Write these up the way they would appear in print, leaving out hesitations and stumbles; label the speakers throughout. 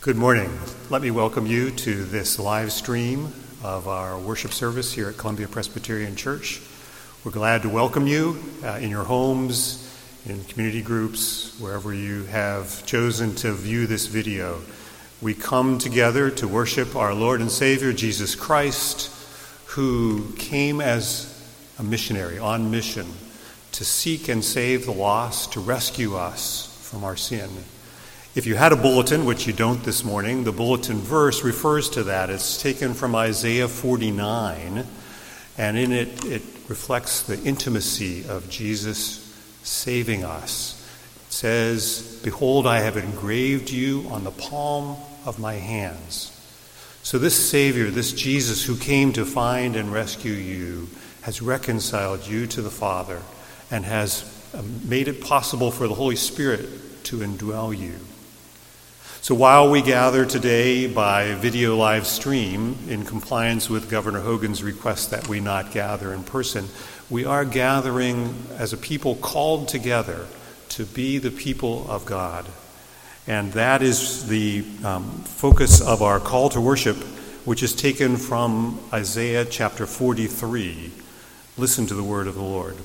Speaker 1: Good morning. Let me welcome you to this live stream of our worship service here at Columbia Presbyterian Church. We're glad to welcome you in your homes, in community groups, wherever you have chosen to view this video. We come together to worship our Lord and Savior, Jesus Christ, who came as a missionary on mission to seek and save the lost, to rescue us from our sin. If you had a bulletin, which you don't this morning, the bulletin verse refers to that. It's taken from Isaiah 49, and in it, it reflects the intimacy of Jesus saving us. It says, "Behold, I have engraved you on the palm of my hands." So this Savior, this Jesus who came to find and rescue you, has reconciled you to the Father and has made it possible for the Holy Spirit to indwell you. So while we gather today by video live stream, in compliance with Governor Hogan's request that we not gather in person, we are gathering as a people called together to be the people of God. And that is the focus of our call to worship, which is taken from Isaiah chapter 43. Listen to the word of the Lord.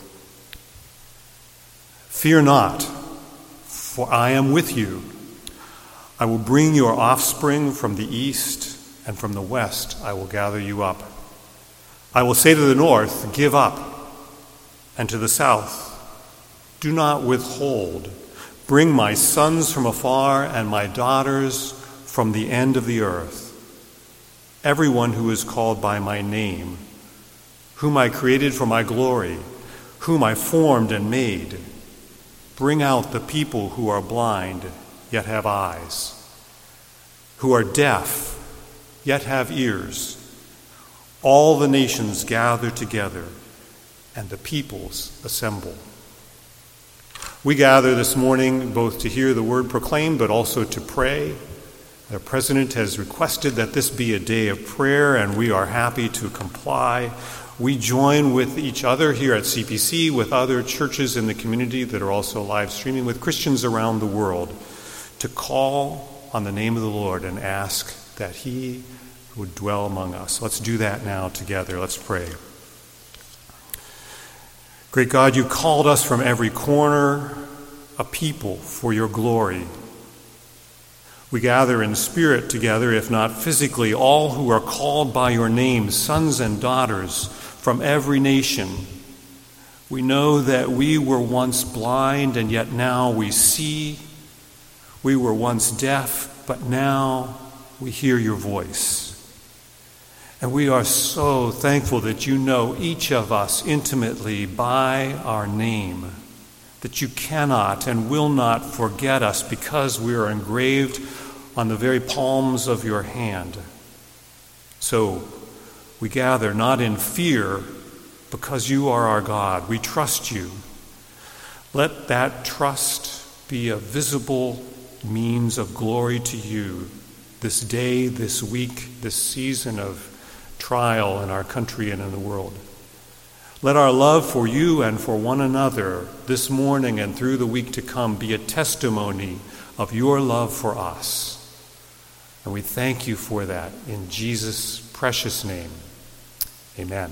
Speaker 1: "Fear not, for I am with you. I will bring your offspring from the east, and from the west I will gather you up. I will say to the north, 'Give up,' and to the south, 'Do not withhold.' Bring my sons from afar and my daughters from the end of the earth. Everyone who is called by my name, whom I created for my glory, whom I formed and made. Bring out the people who are blind, yet have eyes, who are deaf, yet have ears. All the nations gather together, and the peoples assemble." We gather this morning both to hear the word proclaimed, but also to pray. The President has requested that this be a day of prayer, and we are happy to comply. We join with each other here at CPC, with other churches in the community that are also live streaming, with Christians around the world, to call on the name of the Lord and ask that He would dwell among us. Let's do that now together. Let's pray. Great God, you called us from every corner, a people for your glory. We gather in spirit together, if not physically, all who are called by your name, sons and daughters from every nation. We know that we were once blind, and yet now we see. We were once deaf, but now we hear your voice. And we are so thankful that you know each of us intimately by our name, that you cannot and will not forget us because we are engraved on the very palms of your hand. So we gather not in fear, because you are our God. We trust you. Let that trust be a visible means of glory to you this day, this week, this season of trial in our country and in the world. Let our love for you and for one another this morning and through the week to come be a testimony of your love for us. And we thank you for that in Jesus' precious name. Amen.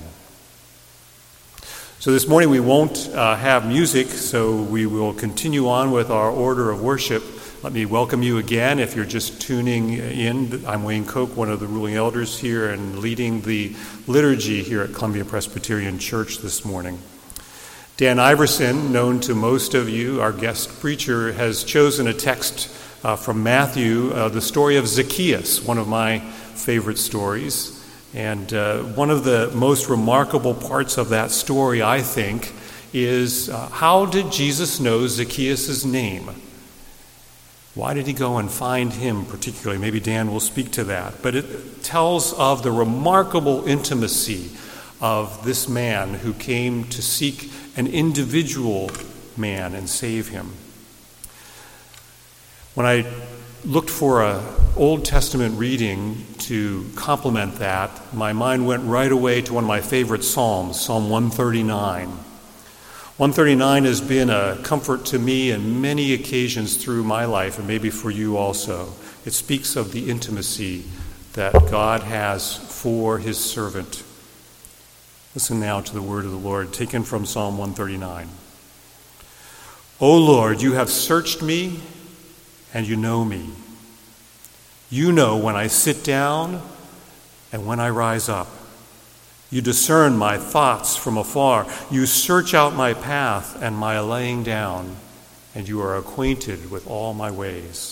Speaker 1: So this morning we won't have music, so we will continue on with our order of worship. Let me welcome you again. If you're just tuning in, I'm Wayne Koch, one of the ruling elders here and leading the liturgy here at Columbia Presbyterian Church this morning. Dan Iverson, known to most of you, our guest preacher, has chosen a text from Matthew, the story of Zacchaeus, one of my favorite stories. And one of the most remarkable parts of that story, I think, is how did Jesus know Zacchaeus' name? Why did he go and find him particularly? Maybe Dan will speak to that. But it tells of the remarkable intimacy of this man who came to seek an individual man and save him. When I looked for an Old Testament reading to complement that, my mind went right away to one of my favorite Psalms, Psalm 139. 139 has been a comfort to me on many occasions through my life, and maybe for you also. It speaks of the intimacy that God has for his servant. Listen now to the word of the Lord, taken from Psalm 139. O Lord, you have searched me, and you know me. You know when I sit down and when I rise up. You discern my thoughts from afar. You search out my path and my laying down, and you are acquainted with all my ways.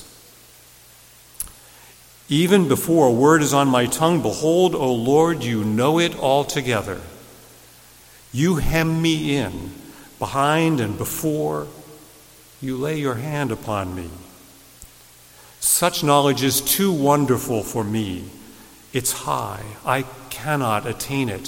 Speaker 1: Even before a word is on my tongue, behold, O Lord, you know it altogether. You hem me in, behind and before. You lay your hand upon me. Such knowledge is too wonderful for me. It's high. I cannot attain it.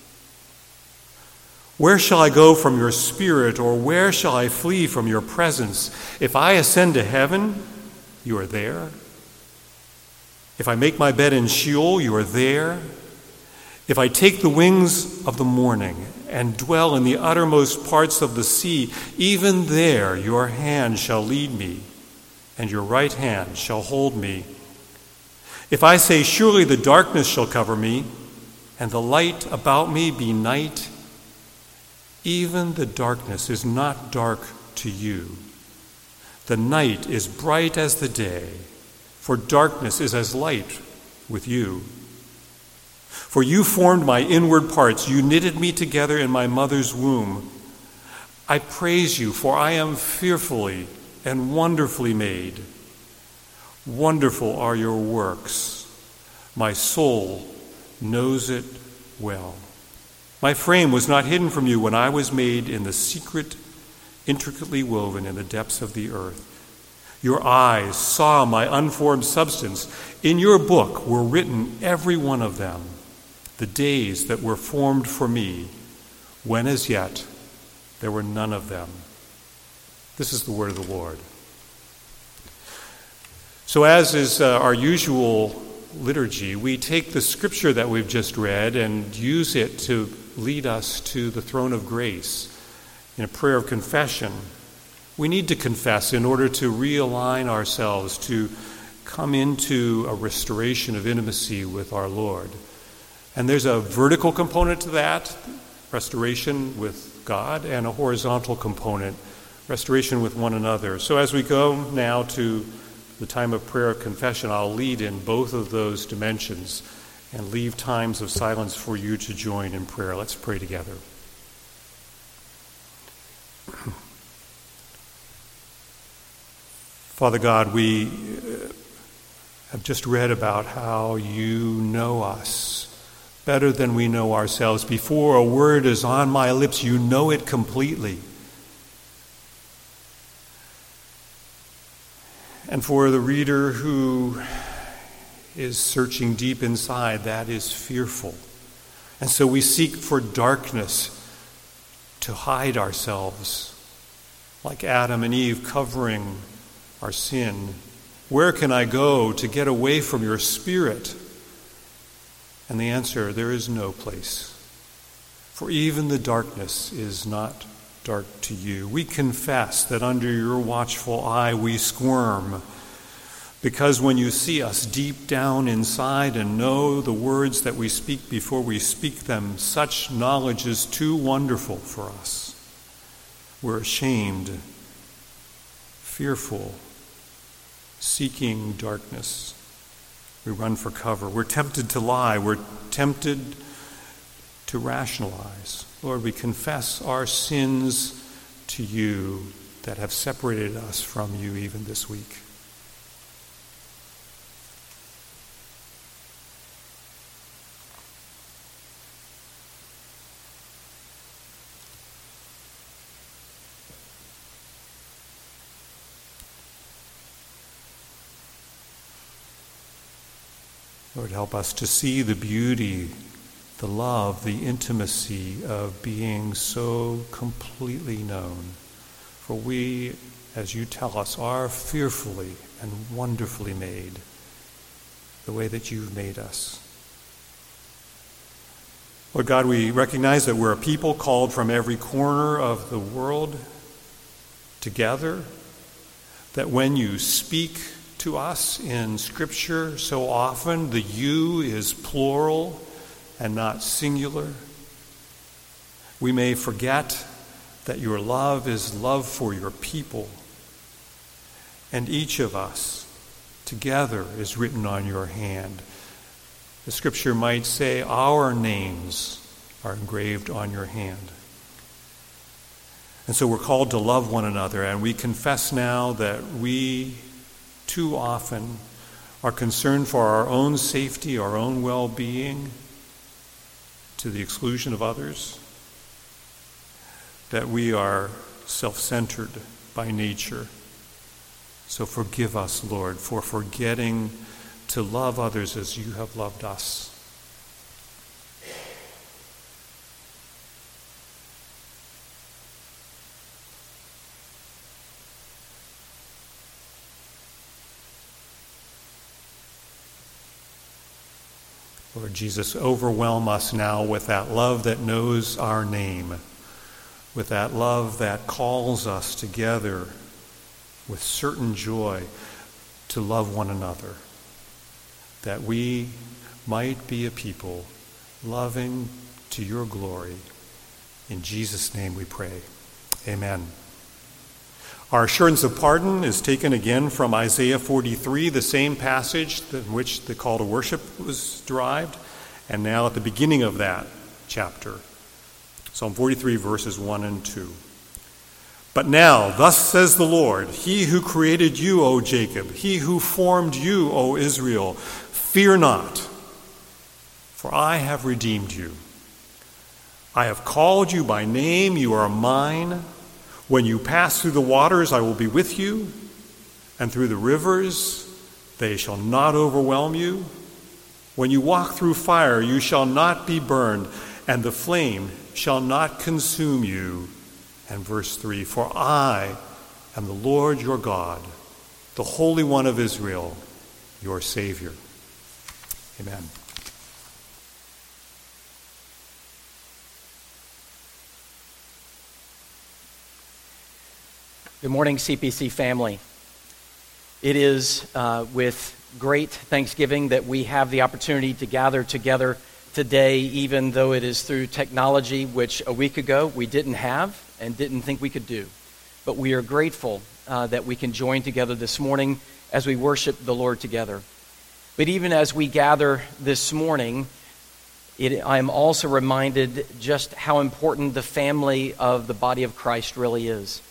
Speaker 1: Where shall I go from your spirit, or where shall I flee from your presence? If I ascend to heaven, you are there. If I make my bed in Sheol, you are there. If I take the wings of the morning and dwell in the uttermost parts of the sea, even there your hand shall lead me, and your right hand shall hold me. If I say, surely the darkness shall cover me, and the light about me be night, even the darkness is not dark to you. The night is bright as the day, for darkness is as light with you. For you formed my inward parts. You knitted me together in my mother's womb. I praise you, for I am fearfully and wonderfully made. Wonderful are your works. My soul knows it well. My frame was not hidden from you when I was made in the secret, intricately woven in the depths of the earth. Your eyes saw my unformed substance. In your book were written, every one of them, the days that were formed for me, when as yet there were none of them. This is the word of the Lord. So as is our usual liturgy, we take the scripture that we've just read and use it to lead us to the throne of grace in a prayer of confession. We need to confess in order to realign ourselves, to come into a restoration of intimacy with our Lord. And there's a vertical component to that, restoration with God, and a horizontal component, restoration with one another. So as we go now to the time of prayer of confession, I'll lead in both of those dimensions and leave times of silence for you to join in prayer. Let's pray together. Father God, we have just read about how you know us better than we know ourselves. Before a word is on my lips, you know it completely. And for the reader who is searching deep inside, that is fearful. And so we seek for darkness to hide ourselves, like Adam and Eve covering our sin. Where can I go to get away from your spirit? And the answer, there is no place. For even the darkness is not dark to you. We confess that under your watchful eye we squirm, because when you see us deep down inside and know the words that we speak before we speak them, such knowledge is too wonderful for us. We're ashamed, fearful, seeking darkness. We run for cover. We're tempted to lie. We're tempted to rationalize. Lord, we confess our sins to you that have separated us from you even this week. Lord, help us to see the beauty, the love, the intimacy of being so completely known. For we, as you tell us, are fearfully and wonderfully made, the way that you've made us. Lord God, we recognize that we're a people called from every corner of the world together, that when you speak to us in Scripture so often. The you is plural and not singular. We may forget that your love is love for your people, and each of us together is written on your hand. The Scripture might say our names are engraved on your hand. And so we're called to love one another, and we confess now that we too often are concerned for our own safety, our own well-being, to the exclusion of others, that we are self-centered by nature. So forgive us, Lord, for forgetting to love others as you have loved us. Lord Jesus, overwhelm us now with that love that knows our name, with that love that calls us together with certain joy to love one another, that we might be a people loving to your glory. In Jesus' name we pray. Amen. Our assurance of pardon is taken again from Isaiah 43, the same passage in which the call to worship was derived, and now at the beginning of that chapter, Psalm 43, verses 1 and 2. But now, thus says the Lord, he who created you, O Jacob, he who formed you, O Israel, fear not, for I have redeemed you. I have called you by name, you are mine. When you pass through the waters, I will be with you, and through the rivers, they shall not overwhelm you. When you walk through fire, you shall not be burned, and the flame shall not consume you. And verse 3, for I am the Lord your God, the Holy One of Israel, your Savior. Amen.
Speaker 2: Good morning, CPC family. It is with great thanksgiving that we have the opportunity to gather together today, even though it is through technology, which a week ago we didn't have and didn't think we could do. But we are grateful that we can join together this morning as we worship the Lord together. But even as we gather this morning, I am also reminded just how important the family of the body of Christ really is.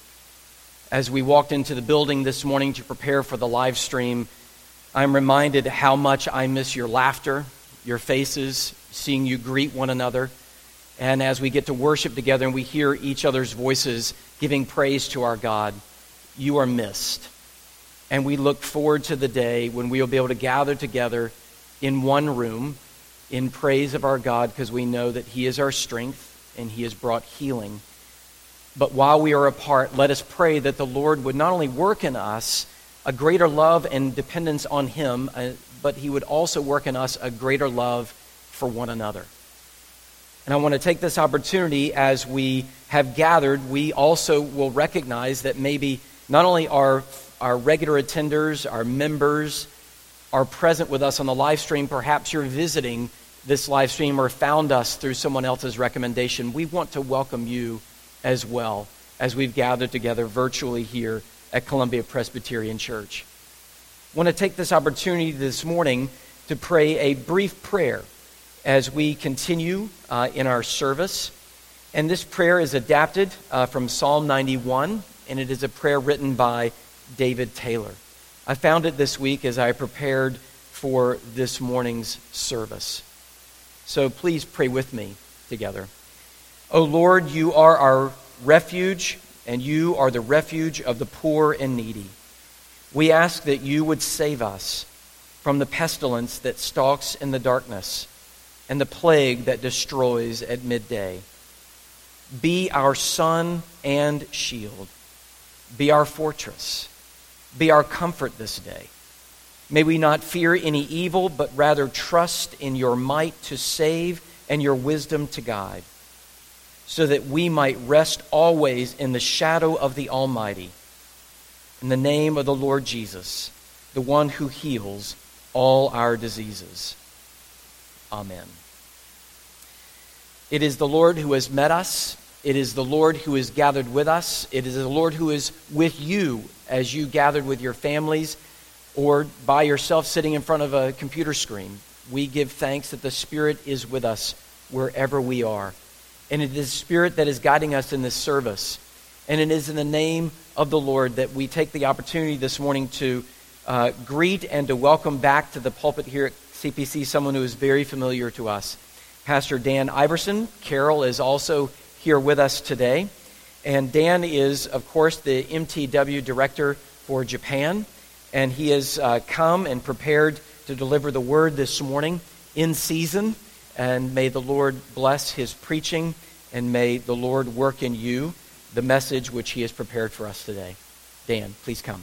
Speaker 2: As we walked into the building this morning to prepare for the live stream, I'm reminded how much I miss your laughter, your faces, seeing you greet one another. And as we get to worship together and we hear each other's voices giving praise to our God, you are missed. And we look forward to the day when we will be able to gather together in one room in praise of our God, because we know that He is our strength and He has brought healing. But while we are apart, let us pray that the Lord would not only work in us a greater love and dependence on Him, but He would also work in us a greater love for one another. And I want to take this opportunity as we have gathered, we also will recognize that maybe not only our regular attenders, our members are present with us on the live stream, perhaps you're visiting this live stream or found us through someone else's recommendation. We want to welcome you as well as we've gathered together virtually here at Columbia Presbyterian Church. I want to take this opportunity this morning to pray a brief prayer as we continue in our service. And this prayer is adapted from Psalm 91, and it is a prayer written by David Taylor. I found it this week as I prepared for this morning's service. So please pray with me together. O Lord, you are our refuge, and you are the refuge of the poor and needy. We ask that you would save us from the pestilence that stalks in the darkness and the plague that destroys at midday. Be our sun and shield. Be our fortress. Be our comfort this day. May we not fear any evil, but rather trust in your might to save and your wisdom to guide, so that we might rest always in the shadow of the Almighty. In the name of the Lord Jesus, the the one who heals all our diseases. Amen. It is the Lord who has met us. It is the Lord who is gathered with us. It is the Lord who is with you as you gathered with your families or by yourself sitting in front of a computer screen. We give thanks that the Spirit is with us wherever we are. And it is the Spirit that is guiding us in this service. And it is in the name of the Lord that we take the opportunity this morning to greet and to welcome back to the pulpit here at CPC someone who is very familiar to us, Pastor Dan Iverson. Carol is also here with us today. And Dan is, of course, the MTW Director for Japan. And he has come and prepared to deliver the word this morning in season. And may the Lord bless his preaching, and may the Lord work in you the message which he has prepared for us today. Dan, please come.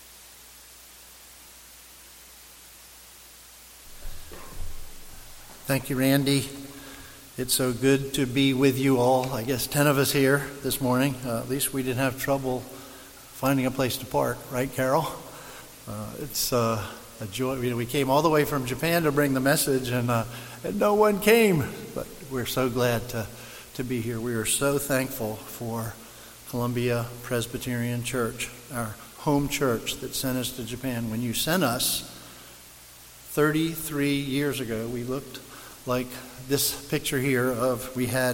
Speaker 3: Thank you, Randy. It's so good to be with you all. I guess 10 of us here this morning. At least we didn't have trouble finding a place to park, right, Carol? It's a joy. We came all the way from Japan to bring the message, and no one came. But we're so glad to be here. We are so thankful for Columbia Presbyterian Church, our home church that sent us to Japan. When you sent us 33 years ago, we looked like this picture here we had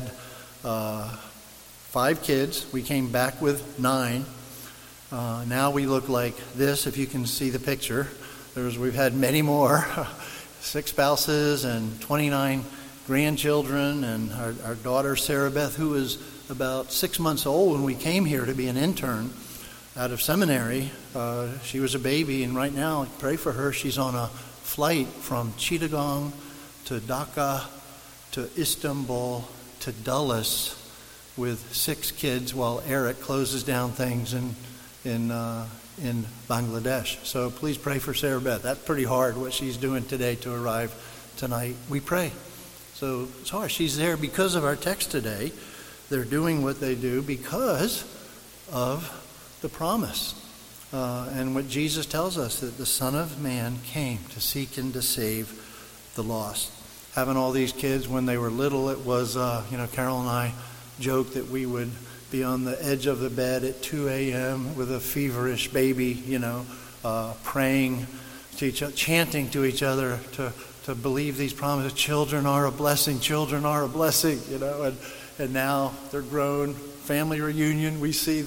Speaker 3: 5 kids. We came back with 9. Now we look like this, if you can see the picture. We've had many more, 6 spouses and 29 grandchildren, and our daughter Sarah Beth, who was about 6 months old when we came here to be an intern out of seminary. She was a baby, and right now, pray for her. She's on a flight from Chittagong to Dhaka to Istanbul to Dulles with 6 kids while Eric closes down things in Bangladesh. So please pray for Sarah Beth. That's pretty hard what she's doing today to arrive tonight. We pray. So it's hard. She's there because of our text today. They're doing what they do because of the promise. And what Jesus tells us, that the Son of Man came to seek and to save the lost. Having all these kids when they were little, it was, Carol and I joked that we would be on the edge of the bed at 2 a.m. with a feverish baby, praying to each other, chanting to each other to believe these promises. Children are a blessing. Children are a blessing. And now they're grown. Family reunion. We see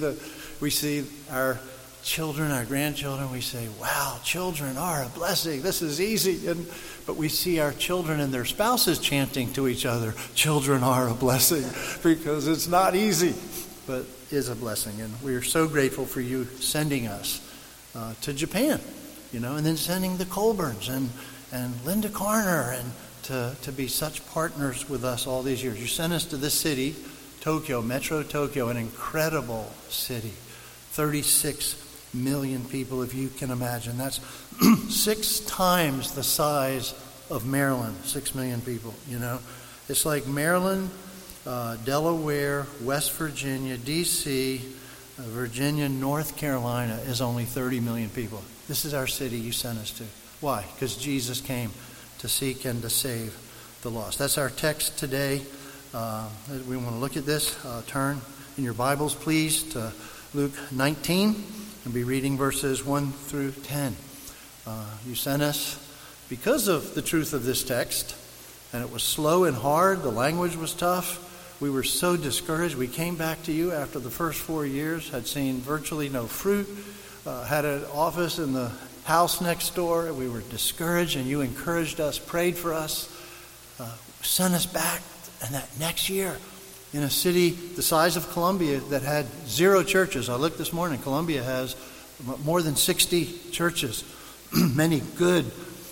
Speaker 3: our children, our grandchildren. We say, "Wow, children are a blessing. This is easy." But we see our children and their spouses chanting to each other, "Children are a blessing," because it's not easy, but is a blessing. And we are so grateful for you sending us to Japan, and then sending the Colburns and Linda Carner, and to be such partners with us all these years. You sent us to this city, Tokyo, Metro Tokyo, an incredible city. 36 million people, if you can imagine. That's 6 times the size of Maryland, 6 million people, It's like Maryland, Delaware, West Virginia, D.C., Virginia, North Carolina is only 30 million people. This is our city you sent us to. Why? Because Jesus came to seek and to save the lost. That's our text today. We want to look at this. Turn in your Bibles, please, to Luke 19 and be reading verses 1 through 10. You sent us because of the truth of this text, and it was slow and hard. The language was tough. We were so discouraged. We came back to you after the first 4 years, had seen virtually no fruit, had an office in the house next door. We were discouraged, and you encouraged us, prayed for us, sent us back. And that next year, in a city the size of Columbia that had 0 churches. I looked this morning. Columbia has more than 60 churches, many good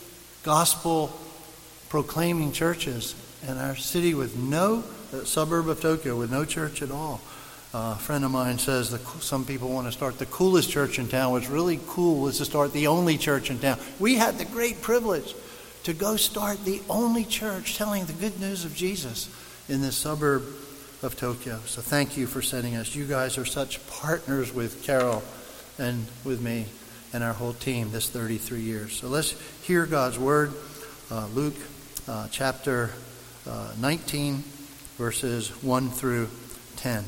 Speaker 3: gospel-proclaiming churches. And our city with suburb of Tokyo with no church at all. A friend of mine says some people want to start the coolest church in town. What's really cool is to start the only church in town. We had the great privilege to go start the only church telling the good news of Jesus in this suburb of Tokyo. So thank you for sending us. You guys are such partners with Carol and with me and our whole team this 33 years. So let's hear God's word. Luke chapter 19, verses 1 through 10.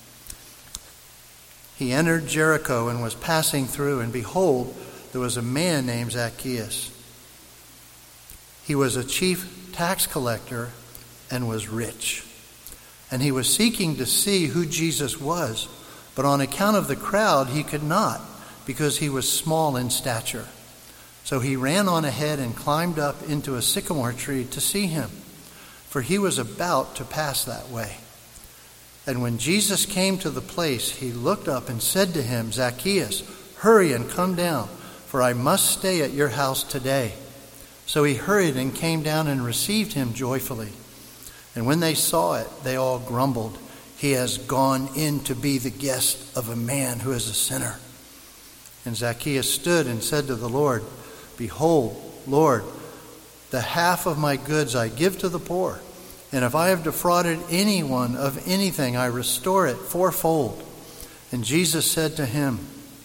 Speaker 3: He entered Jericho and was passing through, and behold, there was a man named Zacchaeus. He was a chief tax collector and was rich. And he was seeking to see who Jesus was, but on account of the crowd he could not, because he was small in stature. So he ran on ahead and climbed up into a sycamore tree to see him, for he was about to pass that way. And when Jesus came to the place, he looked up and said to him, Zacchaeus, hurry and come down, for I must stay at your house today. So he hurried and came down and received him joyfully. And when they saw it, they all grumbled, he has gone in to be the guest of a man who is a sinner. And Zacchaeus stood and said to the Lord, Behold, Lord, the half of my goods I give to the poor. And if I have defrauded anyone of anything, I restore it fourfold. And Jesus said to him,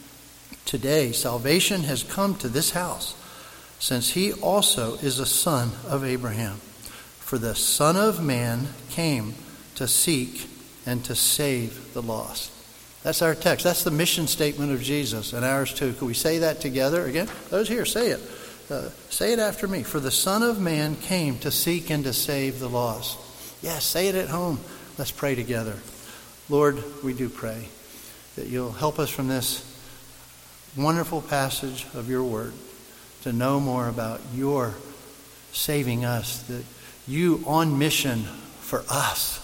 Speaker 3: Today salvation has come to this house, since he also is a son of Abraham. For the Son of Man came to seek and to save the lost. That's our text. That's the mission statement of Jesus, and ours too. Could we say that together again? Those here, say it. Say it after me. For the Son of Man came to seek and to save the lost. Yes, say it at home. Let's pray together. Lord, we do pray that you'll help us from this wonderful passage of your word to know more about your saving us, that you on mission for us.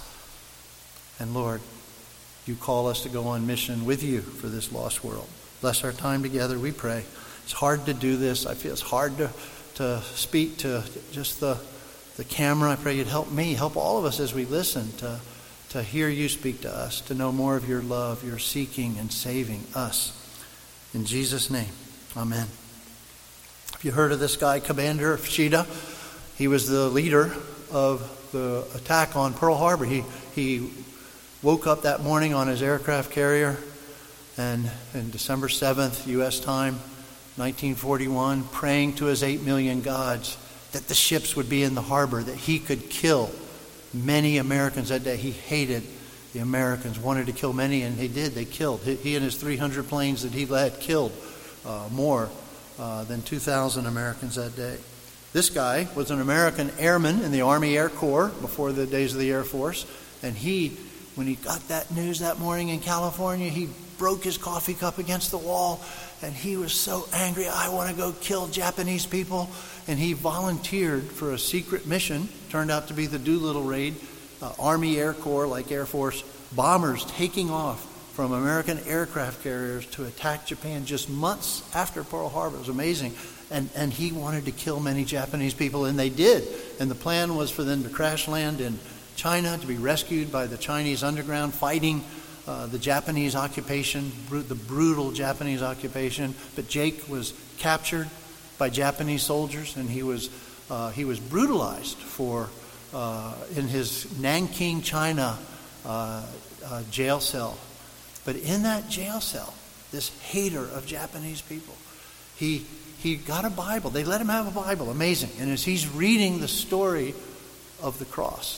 Speaker 3: And Lord, you call us to go on mission with you for this lost world. Bless our time together, we pray. It's hard to do this. I feel it's hard to speak to just the camera. I pray you'd help me, help all of us as we listen to hear you speak to us, to know more of your love, your seeking and saving us. In Jesus' name, amen. Have you heard of this guy, Commander Shida? He was the leader of the attack on Pearl Harbor. He woke up that morning on his aircraft carrier, and on December 7th, U.S. time, 1941, praying to his 8 million gods that the ships would be in the harbor, that he could kill many Americans that day. He hated the Americans, wanted to kill many, and he did. They killed. He and his 300 planes that he led killed more than 2,000 Americans that day. This guy was an American airman in the Army Air Corps before the days of the Air Force, and when he got that news that morning in California, he broke his coffee cup against the wall, and he was so angry. I want to go kill Japanese people. And he volunteered for a secret mission. Turned out to be the Doolittle raid. Army Air Corps, like Air Force, bombers taking off from American aircraft carriers to attack Japan just months after Pearl Harbor. It was amazing. And he wanted to kill many Japanese people, and they did. And the plan was for them to crash land in China, to be rescued by the Chinese underground, fighting the Japanese occupation, the brutal Japanese occupation. But Jake was captured by Japanese soldiers, and he was brutalized in his Nanking, China jail cell. But in that jail cell, this hater of Japanese people, he got a Bible. They let him have a Bible. Amazing. And as he's reading the story of the cross,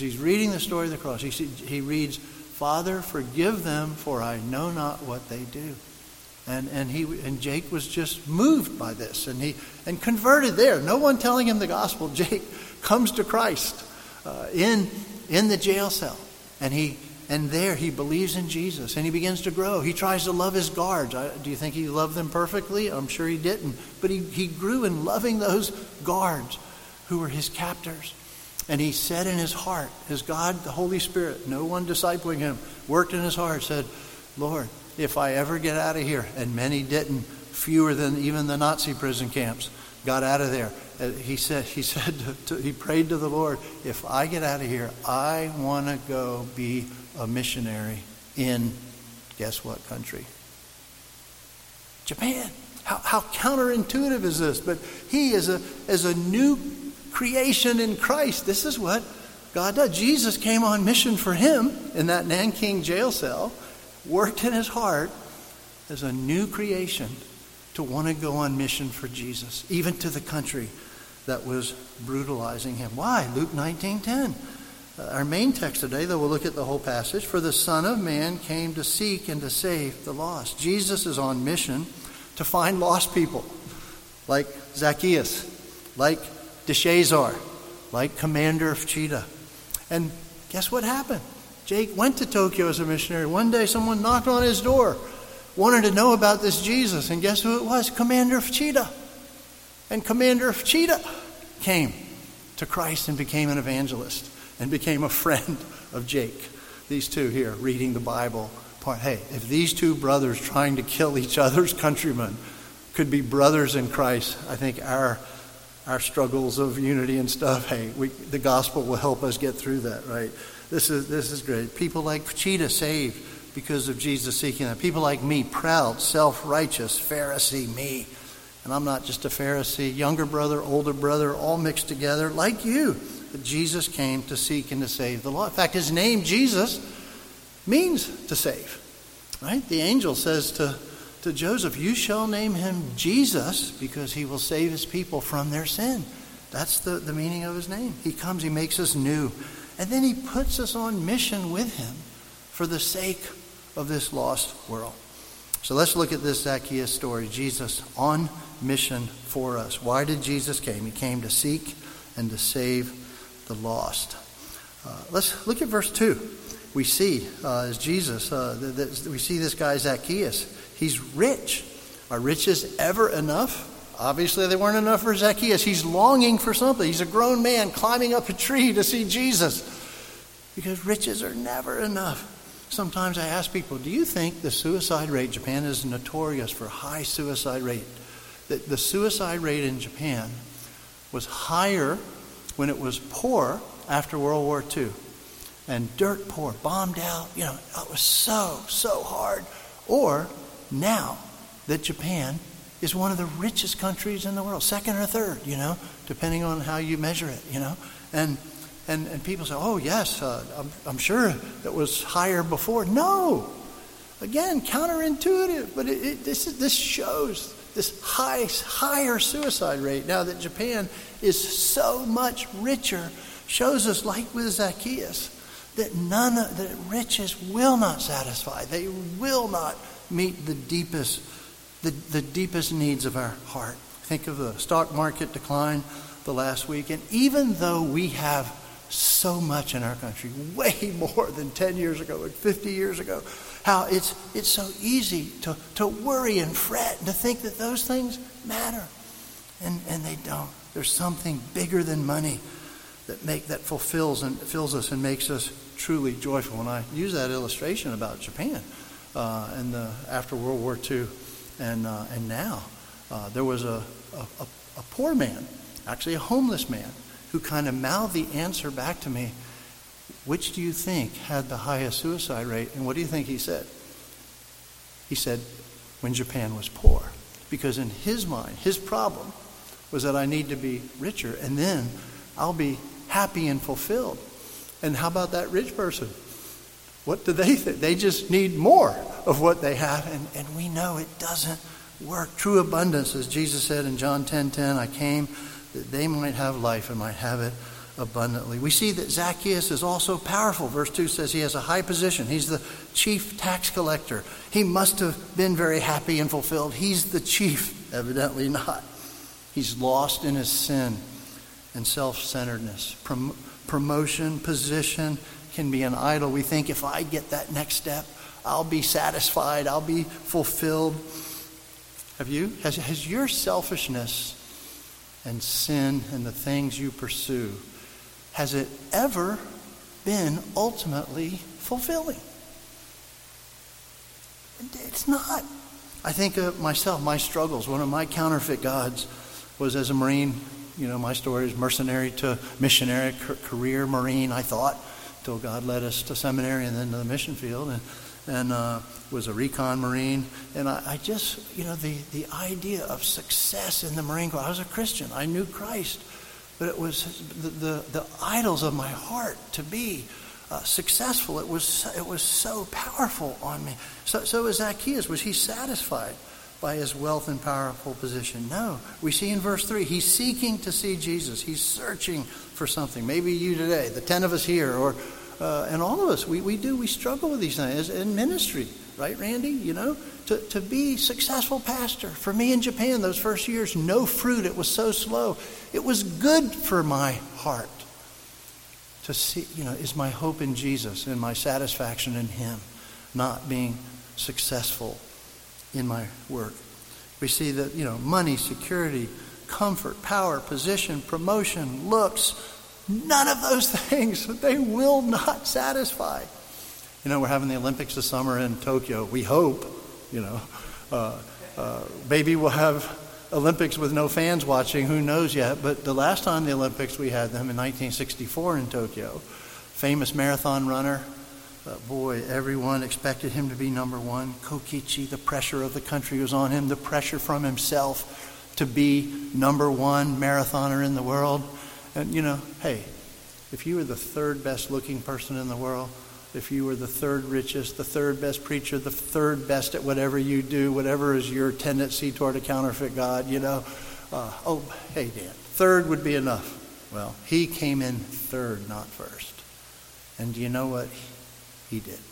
Speaker 3: he reads, Father, forgive them, for I know not what they do. And Jake was just moved by this, and converted there. No one telling him the gospel. Jake comes to Christ in the jail cell, and there he believes in Jesus, and he begins to grow. He tries to love his guards. Do you think he loved them perfectly? I'm sure he didn't, but he grew in loving those guards who were his captors. And he said in his heart, as God, the Holy Spirit, no one discipling him, worked in his heart, said, Lord, if I ever get out of here, and many didn't, fewer than even the Nazi prison camps got out of there. He prayed to the Lord, if I get out of here, I want to go be a missionary in, guess what country? Japan. How counterintuitive is this? But he is a new creation in Christ. This is what God does. Jesus came on mission for him in that Nanking jail cell, worked in his heart as a new creation, to want to go on mission for Jesus, even to the country that was brutalizing him. Why? Luke 19:10. Our main text today, though we'll look at the whole passage. For the Son of Man came to seek and to save the lost. Jesus is on mission to find lost people like Zacchaeus, like Deshazar, like Commander of Cheetah. And guess what happened? Jake went to Tokyo as a missionary. One day someone knocked on his door, wanted to know about this Jesus. And guess who it was? Commander of Cheetah. And Commander of Cheetah came to Christ and became an evangelist and became a friend of Jake. These two here reading the Bible. Hey, if these two brothers trying to kill each other's countrymen could be brothers in Christ, I think our struggles of unity and stuff, the gospel will help us get through that, right? This is great. People like Cheetah saved because of Jesus seeking them. People like me, proud, self-righteous, Pharisee me. And I'm not just a Pharisee, younger brother, older brother, all mixed together, like you. But Jesus came to seek and to save the lost. In fact, his name, Jesus, means to save. Right? The angel says to Joseph, you shall name him Jesus because he will save his people from their sin. That's the meaning of his name. He comes, he makes us new. And then he puts us on mission with him for the sake of this lost world. So let's look at this Zacchaeus story. Jesus on mission for us. Why did Jesus came? He came to seek and to save the lost. Let's look at verse 2. We see as Jesus, we see this guy Zacchaeus. He's rich. Are riches ever enough? Obviously they weren't enough for Zacchaeus. He's longing for something. He's a grown man climbing up a tree to see Jesus because riches are never enough. Sometimes I ask people, do you think the suicide rate, Japan is notorious for high suicide rate. The suicide rate in Japan was higher when it was poor after World War II. And dirt poor, bombed out, it was so hard. Or now that Japan is one of the richest countries in the world, second or third, depending on how you measure it, And people say, oh, yes, I'm sure it was higher before. No. Again, counterintuitive. But this shows this higher suicide rate. Now that Japan is so much richer, shows us, like with Zacchaeus, that riches will not satisfy. They will not meet the deepest needs of our heart. Think of the stock market decline the last week. And even though we have so much in our country, way more than 10 years ago and 50 years ago, how it's so easy to worry and fret and to think that those things matter. And they don't. There's something bigger than money that fulfills and fills us and makes us truly joyful. And I use that illustration about Japan and after World War II and now. There was a poor man, actually a homeless man, who kind of mouthed the answer back to me, which do you think had the highest suicide rate? And what do you think he said? He said, when Japan was poor. Because in his mind, his problem was that I need to be richer, and then I'll be happy and fulfilled. And how about that rich person? What do they think? They just need more of what they have, and we know it doesn't work. True abundance, as Jesus said in John 10:10, I came that they might have life and might have it abundantly. We see that Zacchaeus is also powerful. Verse 2 says he has a high position. He's the chief tax collector. He must have been very happy and fulfilled. He's the chief, evidently not. He's lost in his sin and self-centeredness. Promotion, position can be an idol. We think if I get that next step, I'll be satisfied, I'll be fulfilled. Have you? Has your selfishness and sin and the things you pursue, has it ever been ultimately fulfilling? It's not. I think of myself, my struggles. One of my counterfeit gods was as a Marine. My story is mercenary to missionary, career Marine, I thought, until God led us to seminary and then to the mission field, and was a recon Marine. And I just, the idea of success in the Marine Corps. I was a Christian. I knew Christ. But it was the idols of my heart to be successful. It was so powerful on me. So was Zacchaeus. Was he satisfied? by his wealth and powerful position. No, we see in verse 3, he's seeking to see Jesus. He's searching for something. Maybe you today, the 10 of us here, or and all of us, we struggle with these things in ministry, right, Randy? You know, to be successful pastor. For me in Japan, those first years, no fruit. It was so slow. It was good for my heart to see, is my hope in Jesus and my satisfaction in him, not being successful in my work. We see that, money, security, comfort, power, position, promotion, looks, none of those things, they will not satisfy. We're having the Olympics this summer in Tokyo. We hope, maybe we'll have Olympics with no fans watching. Who knows yet? But the last time the Olympics, we had them in 1964 in Tokyo. Famous marathon runner. Boy, everyone expected him to be number one. Kokichi, the pressure of the country was on him. The pressure from himself to be number one marathoner in the world. And, hey, if you were the third best looking person in the world, if you were the third richest, the third best preacher, the third best at whatever you do, whatever is your tendency toward a counterfeit God, hey, Dan, third would be enough. Well, he came in third, not first. And do you know what he did?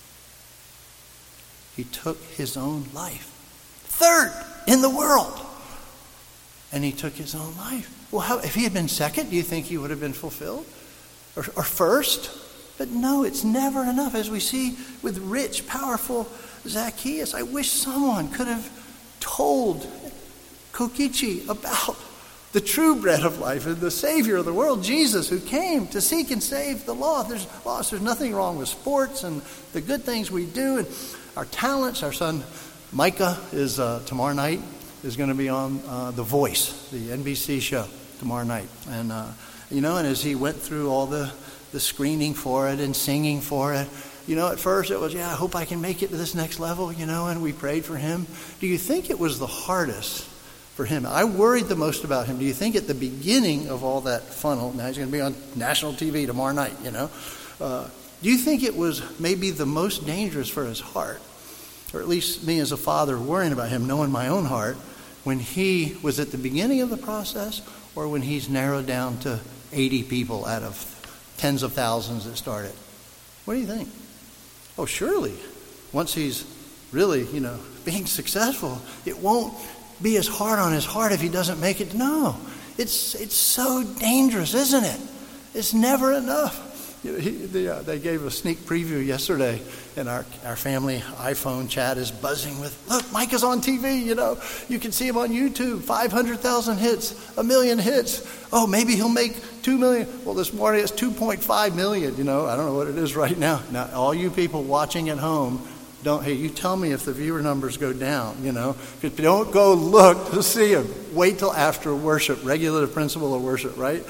Speaker 3: He took his own life. Third in the world. And he took his own life. Well, if he had been second, do you think he would have been fulfilled? Or first? But no, it's never enough. As we see with rich, powerful Zacchaeus, I wish someone could have told Kokichi about the true bread of life and the Savior of the world, Jesus, who came to seek and save the lost. There's nothing wrong with sports and the good things we do and our talents. Our son Micah is tomorrow night is going to be on The Voice, the NBC show tomorrow night. And, and as he went through all the screening for it and singing for it, at first it was, I hope I can make it to this next level, and we prayed for him. Do you think it was the hardest for him? I worried the most about him. Do you think at the beginning of all that funnel, now he's going to be on national TV tomorrow night, do you think it was maybe the most dangerous for his heart, or at least me as a father worrying about him, knowing my own heart, when he was at the beginning of the process or when he's narrowed down to 80 people out of tens of thousands that started? What do you think? Oh, surely, once he's really, being successful, it won't be as hard on his heart if he doesn't make it. No, it's so dangerous, isn't it? It's never enough. They gave a sneak preview yesterday, and our family iPhone chat is buzzing with, look, Mike is on TV, you can see him on YouTube, 500,000 hits, 1 million hits. Oh, maybe he'll make 2 million. Well, this morning it's 2.5 million, I don't know what it is right now. Now, all you people watching at home, you tell me if the viewer numbers go down, because don't go look to see him. Wait till after worship, regulative principle of worship, right?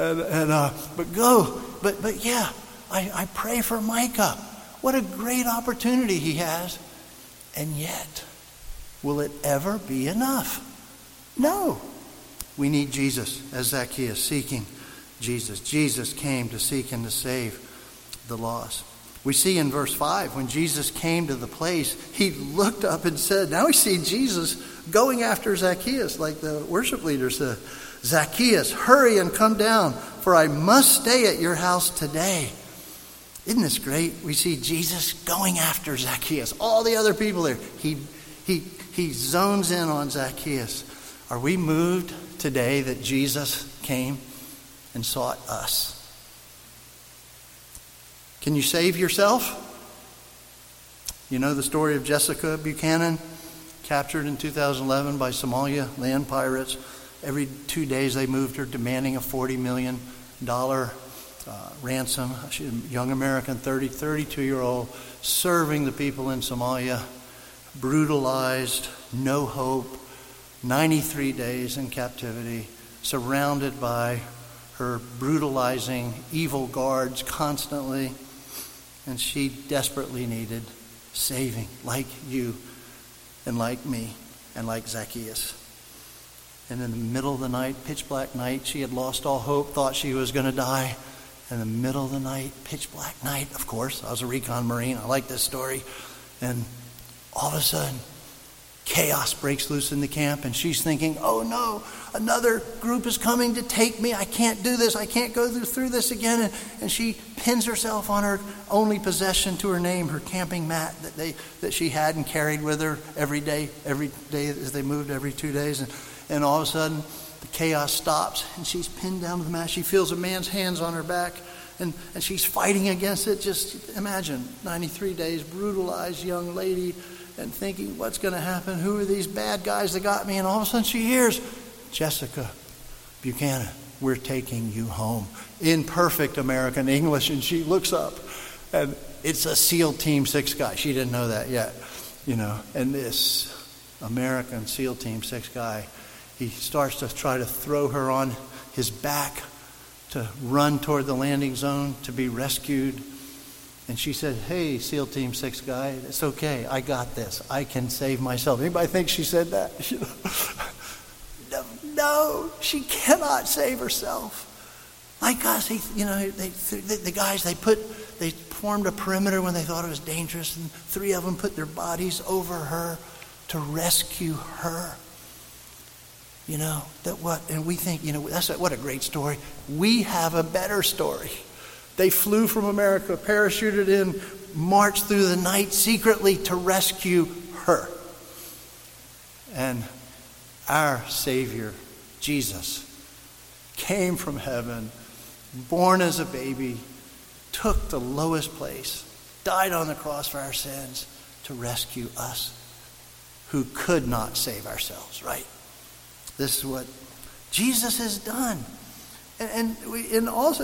Speaker 3: But go. But yeah, I pray for Micah. What a great opportunity he has. And yet, will it ever be enough? No. We need Jesus, as Zacchaeus, seeking Jesus. Jesus came to seek and to save the lost. We see in verse 5, when Jesus came to the place, he looked up and said, now we see Jesus going after Zacchaeus, like the worship leader said, Zacchaeus, hurry and come down, for I must stay at your house today. Isn't this great? We see Jesus going after Zacchaeus. All the other people there, he zones in on Zacchaeus. Are we moved today that Jesus came and sought us? Can you save yourself? You know the story of Jessica Buchanan, captured in 2011 by Somalia land pirates. Every 2 days they moved her, demanding a $40 million ransom. She's a young American, 32-year-old, serving the people in Somalia, brutalized, no hope, 93 days in captivity, surrounded by her brutalizing evil guards constantly. And she desperately needed saving, like you and like me and like Zacchaeus. And in the middle of the night, pitch black night, she had lost all hope, thought she was going to die. In the middle of the night, pitch black night, of course, I was a recon Marine, I like this story. And all of a sudden, Chaos breaks loose in the camp, and she's thinking, oh no, another group is coming to take me. I can't do this. I can't go through this again. And she pins herself on her only possession to her name, her camping mat that she had and carried with her every day as they moved every 2 days. And all of a sudden, the chaos stops, and she's pinned down to the mat. She feels a man's hands on her back, and she's fighting against it. Just imagine, 93 days, brutalized young lady, and thinking, what's going to happen? Who are these bad guys that got me? And all of a sudden she hears, Jessica Buchanan, we're taking you home. In perfect American English. And she looks up, and it's a SEAL Team 6 guy. She didn't know that yet, And this American SEAL Team 6 guy, he starts to try to throw her on his back to run toward the landing zone to be rescued. And she said, hey, SEAL Team 6 guy, it's okay. I got this. I can save myself. Anybody think she said that? No, she cannot save herself. Like us, the guys, they formed a perimeter when they thought it was dangerous, and 3 of them put their bodies over her to rescue her. And we think, what a great story. We have a better story. They flew from America, parachuted in, marched through the night secretly to rescue her. And our Savior, Jesus, came from heaven, born as a baby, took the lowest place, died on the cross for our sins to rescue us who could not save ourselves, right? This is what Jesus has done. And also,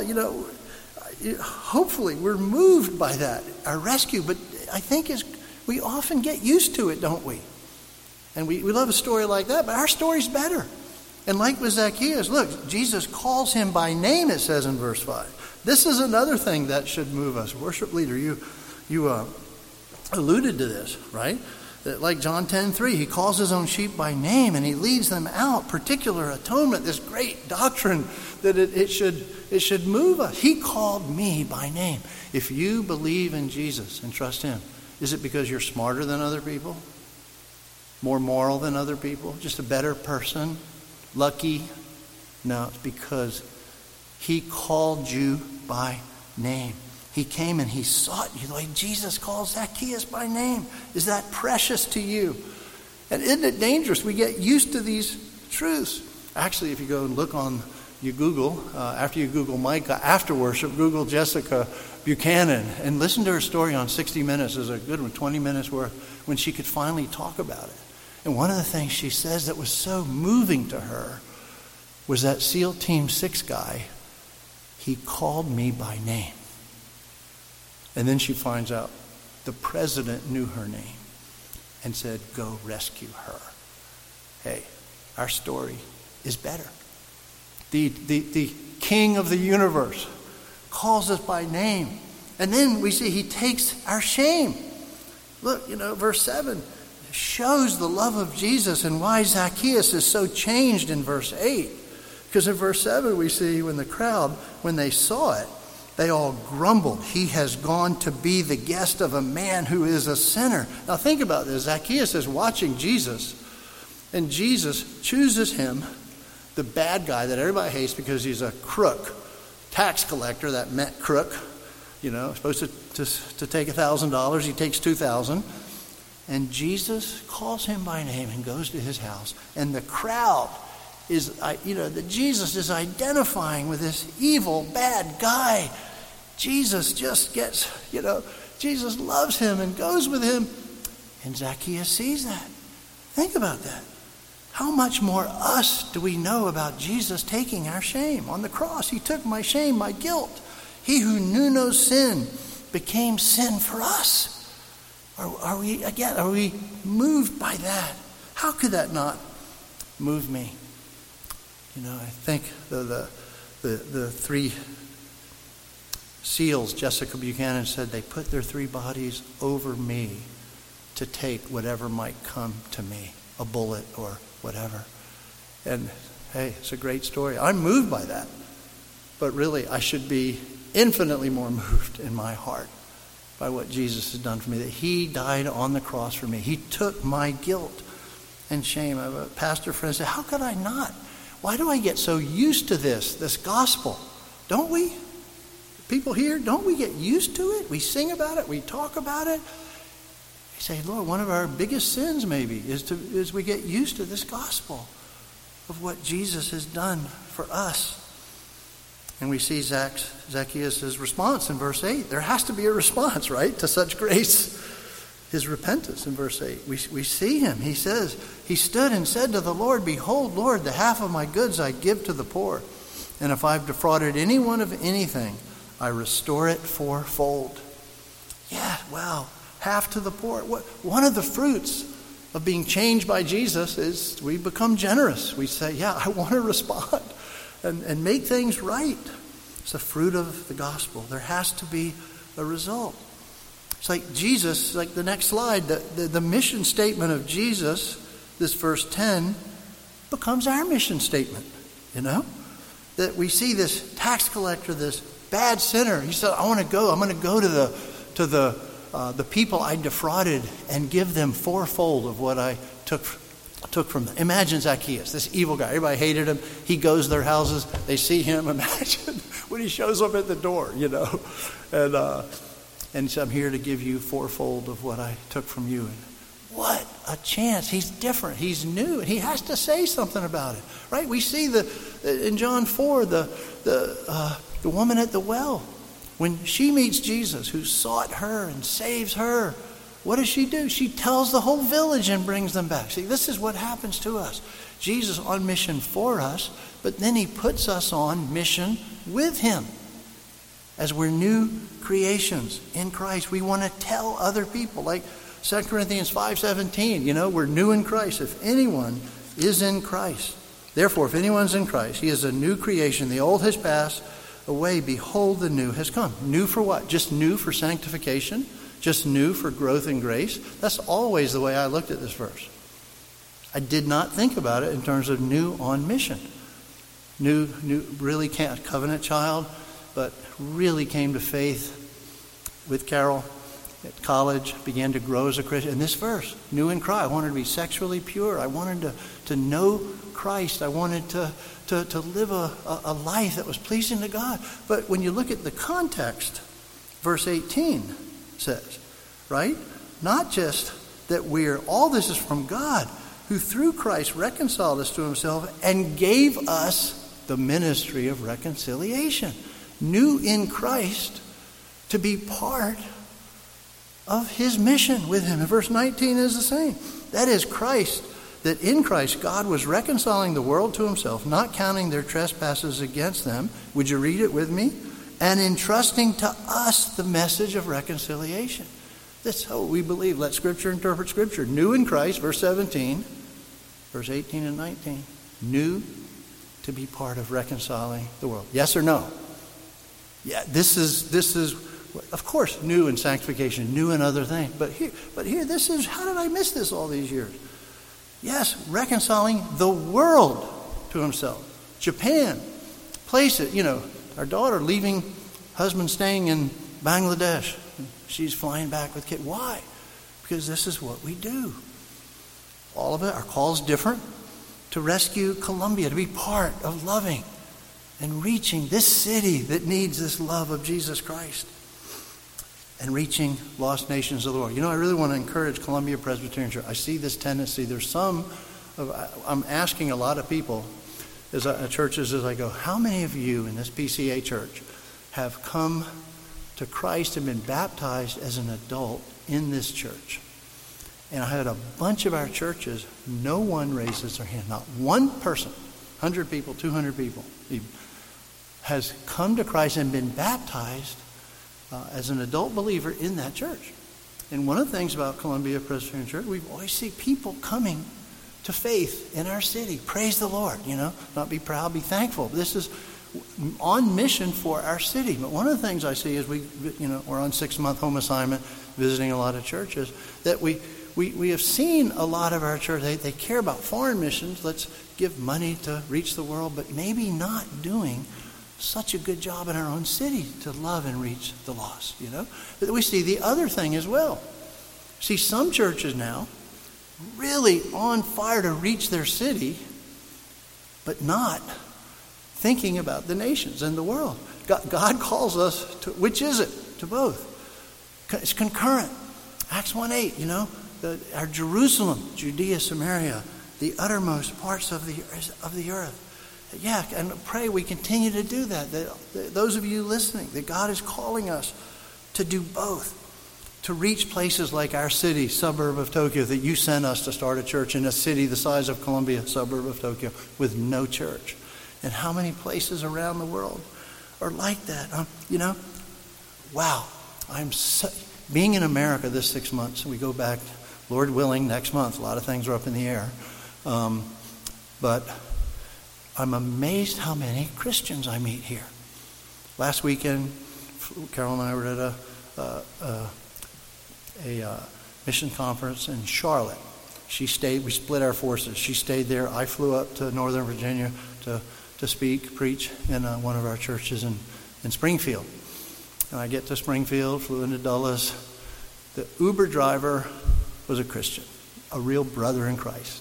Speaker 3: hopefully we're moved by that, our rescue, but I think we often get used to it, don't we? And we love a story like that, but our story's better. And like with Zacchaeus, look, Jesus calls him by name, it says in verse 5. This is another thing that should move us. Worship leader, you alluded to this, right? That like John 10:3, he calls his own sheep by name and he leads them out. Particular atonement, this great doctrine that it should move us. He called me by name. If you believe in Jesus and trust him, is it because you're smarter than other people? More moral than other people? Just a better person? Lucky? No, it's because he called you by name. He came and he sought you like Jesus calls Zacchaeus by name. Is that precious to you? And isn't it dangerous? We get used to these truths. Actually, if you go and look on, you Google, after you Google Micah, after worship, Google Jessica Buchanan and listen to her story on 60 Minutes. Is a good one, 20 minutes worth, when she could finally talk about it. And one of the things she says that was so moving to her was that SEAL Team 6 guy, he called me by name. And then she finds out the president knew her name and said, go rescue her. Hey, our story is better. The King of the universe calls us by name. And then we see he takes our shame. Look, verse 7 shows the love of Jesus and why Zacchaeus is so changed in verse 8. Because in verse 7 we see when the crowd, when they saw it, they all grumbled. He has gone to be the guest of a man who is a sinner. Now think about this. Zacchaeus is watching Jesus, and Jesus chooses him, the bad guy that everybody hates because he's a crook, tax collector. That meant crook. Supposed to take $1,000. He takes $2,000. And Jesus calls him by name and goes to his house. And the crowd is, that Jesus is identifying with this evil, bad guy. Jesus just gets, Jesus loves him and goes with him. And Zacchaeus sees that. Think about that. How much more us do we know about Jesus taking our shame on the cross? He took my shame, my guilt. He who knew no sin became sin for us. Are we moved by that? How could that not move me? I think the 3 SEALs, Jessica Buchanan said, they put their 3 bodies over me to take whatever might come to me, a bullet or whatever. And hey, it's a great story. I'm moved by that. But really, I should be infinitely more moved in my heart by what Jesus has done for me, that he died on the cross for me. He took my guilt. and shame. I have a pastor friend say, how could I not? Why do I get so used to this gospel? Don't we? People here, don't we get used to it? We sing about it. We talk about it. You say, Lord, one of our biggest sins maybe is we get used to this gospel of what Jesus has done for us. And we see Zacchaeus' response in verse 8. There has to be a response, right, to such grace. His repentance in verse 8. We see him. He says, he stood and said to the Lord, behold, Lord, the half of my goods I give to the poor. And if I've defrauded anyone of anything, I restore it fourfold. Yeah, wow. Half to the poor. One of the fruits of being changed by Jesus is we become generous. We say, yeah, I want to respond and make things right. It's a fruit of the gospel. There has to be a result. It's like Jesus, like the next slide, the mission statement of Jesus, this verse 10, becomes our mission statement, you know? That we see this tax collector, this bad sinner. He said, I'm going to go to the people I defrauded and give them fourfold of what I took from them. Imagine Zacchaeus, this evil guy. Everybody hated him. He goes to their houses. They see him. Imagine when he shows up at the door, you know. And he said, I'm here to give you fourfold of what I took from you. And what a chance. He's different. He's new. And he has to say something about it. Right? We see in John 4, the woman at the well. When she meets Jesus, who sought her and saves her, what does she do? She tells the whole village and brings them back. See, this is what happens to us. Jesus on mission for us, but then he puts us on mission with him. As we're new creations in Christ, we want to tell other people. Like 2 Corinthians 5:17, you know, we're new in Christ. If anyone is in Christ, therefore, if anyone's in Christ, he is a new creation. The old has passed away. Behold, the new has come. New for what? Just new for sanctification? Just new for growth in grace? That's always the way I looked at this verse. I did not think about it in terms of new on mission. New, really covenant child, but really came to faith with Carol at college, began to grow as a Christian. And this verse, new in Christ, I wanted to be sexually pure. I wanted to know Christ. I wanted to live a life that was pleasing to God. But when you look at the context, verse 18 says, right? Not just that all this is from God, who through Christ reconciled us to himself and gave us the ministry of reconciliation. New in Christ to be part of his mission with him. And verse 19 is the same. That is Christ, that in Christ God was reconciling the world to himself, not counting their trespasses against them. Would you read it with me? And entrusting to us the message of reconciliation. That's how we believe. Let Scripture interpret Scripture. New in Christ, verse 17, verse 18 and 19. New to be part of reconciling the world. Yes or no? Yeah, this is of course new in sanctification, new in other things. But here this is, how did I miss this all these years? Yes, reconciling the world to himself. Japan, place it, you know, our daughter leaving, husband staying in Bangladesh. She's flying back with kids. Why? Because this is what we do. All of it, our call is different. To rescue Colombia, to be part of loving and reaching this city that needs this love of Jesus Christ. And reaching lost nations of the world. You know, I really want to encourage Columbia Presbyterian Church. I see this tendency. I'm asking a lot of people churches as I go, how many of you in this PCA church have come to Christ and been baptized as an adult in this church? And I had a bunch of our churches, no one raises their hand. Not one person, 100 people, 200 people, has come to Christ and been baptized as an adult believer in that church. And one of the things about Columbia Presbyterian Church, we always see people coming to faith in our city. Praise the Lord, you know. Not be proud, be thankful. This is on mission for our city. But one of the things I see is we're on 6-month home assignment, visiting a lot of churches, that we have seen a lot of our church, they care about foreign missions. Let's give money to reach the world, but maybe not doing such a good job in our own city to love and reach the lost, you know. But we see the other thing as well. See, some churches now really on fire to reach their city, but not thinking about the nations and the world. God calls us to, which is it? To both. It's concurrent. Acts 1:8, our Jerusalem, Judea, Samaria, the uttermost parts of the earth. Yeah, and pray we continue to do that. Those of you listening, that God is calling us to do both. To reach places like our city, suburb of Tokyo, that you sent us to start a church in a city the size of Columbia, suburb of Tokyo, with no church. And how many places around the world are like that? Wow. Being in America this 6 months, we go back, Lord willing, next month. A lot of things are up in the air. But I'm amazed how many Christians I meet here. Last weekend, Carol and I were at a mission conference in Charlotte. She stayed. We split our forces. She stayed there. I flew up to Northern Virginia to preach in one of our churches in Springfield. And I get to Springfield, flew into Dulles. The Uber driver was a Christian, a real brother in Christ.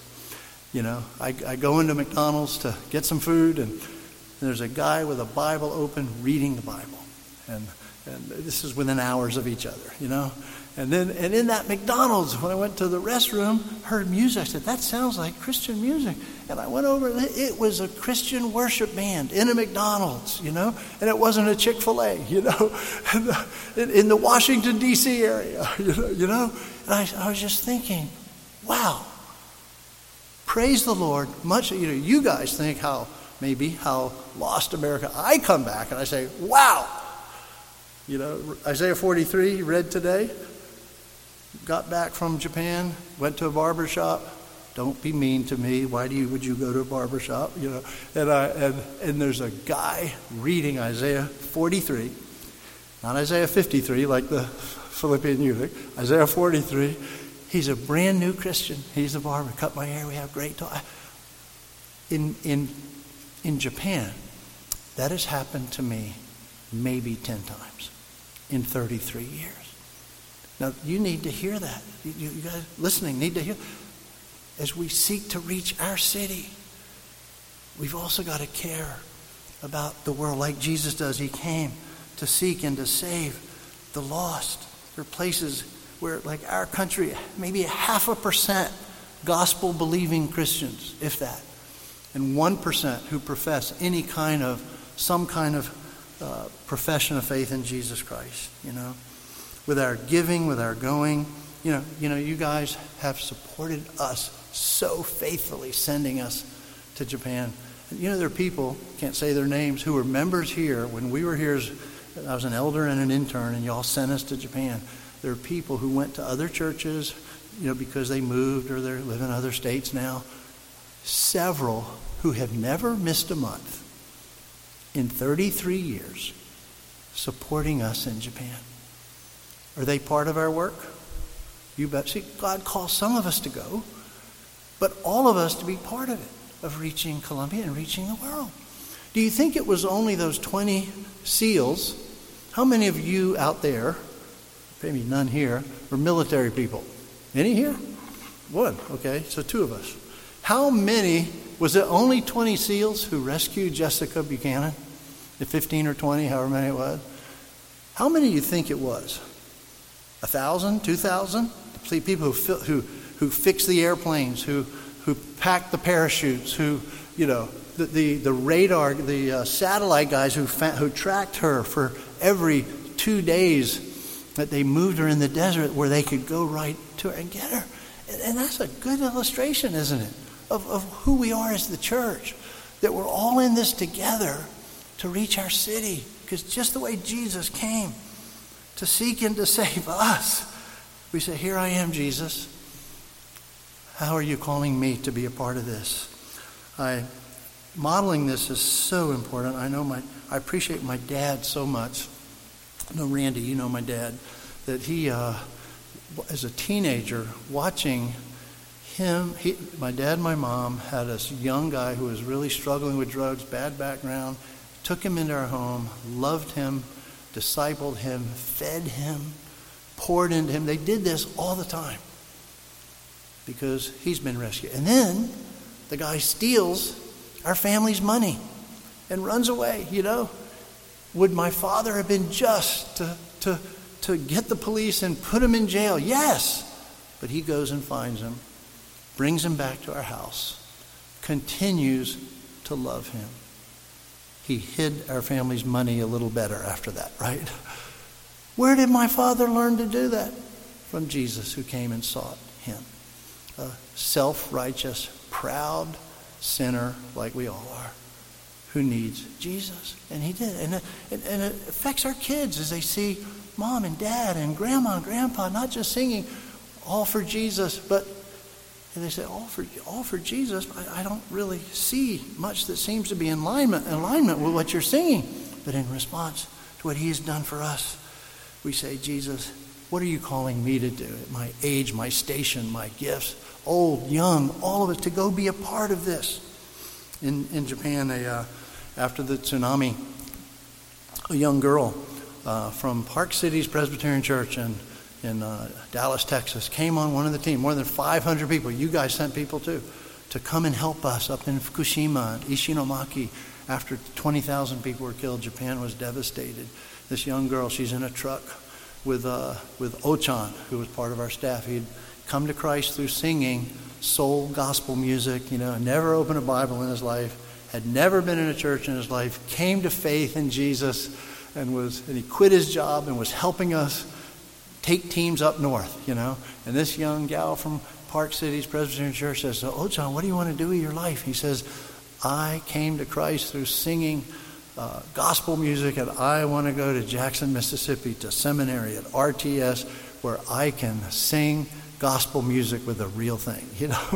Speaker 3: I go into McDonald's to get some food, and there's a guy with a Bible open reading the Bible. And this is within hours of each other, And in that McDonald's, when I went to the restroom, heard music. I said, that sounds like Christian music. And I went over, it was a Christian worship band in a McDonald's, And it wasn't a Chick-fil-A, in the Washington, D.C. area, And I was just thinking, wow, praise the Lord. Much, you guys think how lost America. I come back and I say, wow. Isaiah 43, read today. Got back from Japan, went to a barber shop. Don't be mean to me. Why would you go to a barber shop? And there's a guy reading Isaiah 43, not Isaiah 53 like the Philippian eunuch. Isaiah 43. He's a brand new Christian. He's a barber. Cut my hair. We have great talk. In Japan, that has happened to me maybe 10 times in 33 years. Now, you need to hear that. You guys listening need to hear. As we seek to reach our city, we've also got to care about the world like Jesus does. He came to seek and to save the lost. There are places where, like our country, maybe 0.5% gospel-believing Christians, if that, and 1% who profess some kind of profession of faith in Jesus Christ, With our giving, with our going, you guys have supported us so faithfully, sending us to Japan. There are people, can't say their names, who were members here when we were here. I was an elder and an intern, and y'all sent us to Japan. There are people who went to other churches, because they moved or they live in other states now. Several who have never missed a month in 33 years supporting us in Japan. Are they part of our work? You bet. See, God calls some of us to go, but all of us to be part of it, of reaching Columbia and reaching the world. Do you think it was only those 20 SEALs? How many of you out there, maybe none here, are military people? Any here? One. Okay, so 2 of us. How many, was it only 20 SEALs who rescued Jessica Buchanan? The 15 or 20, however many it was. How many do you think it was? 1,000, 2,000? People who fixed the airplanes, who packed the parachutes, who, the radar, the satellite guys who tracked her for every 2 days that they moved her in the desert where they could go right to her and get her. And that's a good illustration, isn't it, of who we are as the church, that we're all in this together to reach our city. Because just the way Jesus came to seek and to save us, we say, here I am, Jesus. How are you calling me to be a part of this? Modeling this is so important. I appreciate my dad so much. I know Randy, you know my dad, that he, as a teenager, watching him, my dad and my mom had this young guy who was really struggling with drugs, bad background, took him into our home, loved him, discipled him, fed him, poured into him. They did this all the time. because he's been rescued. And then the guy steals our family's money and runs away, Would my father have been just to get the police and put him in jail? Yes. But he goes and finds him, brings him back to our house, continues to love him. He hid our family's money a little better after that, right? Where did my father learn to do that? From Jesus, who came and sought him. A self-righteous, proud sinner like we all are, who needs Jesus. And he did. And it affects our kids as they see mom and dad and grandma and grandpa not just singing all for Jesus, but and they say, all for Jesus. I don't really see much that seems to be in alignment with what you're singing. But in response to what he has done for us, we say, Jesus, what are you calling me to do at my age, my station, my gifts, old, young, all of us, to go be a part of this? In Japan, after the tsunami, a young girl from Park Cities Presbyterian Church in Dallas, Texas, came on one of the team. More than 500 people, you guys sent people too, to come and help us up in Fukushima, Ishinomaki. After 20,000 people were killed, Japan was devastated. This young girl, she's in a truck with Ochan, who was part of our staff. He'd come to Christ through singing soul gospel music, never opened a Bible in his life, had never been in a church in his life, came to faith in Jesus, and he quit his job and was helping us take teams up north, And this young gal from Park Cities Presbyterian Church says, "Oh, John, what do you want to do with your life?" He says, "I came to Christ through singing gospel music, and I want to go to Jackson, Mississippi, to seminary at RTS, where I can sing gospel music with a real thing,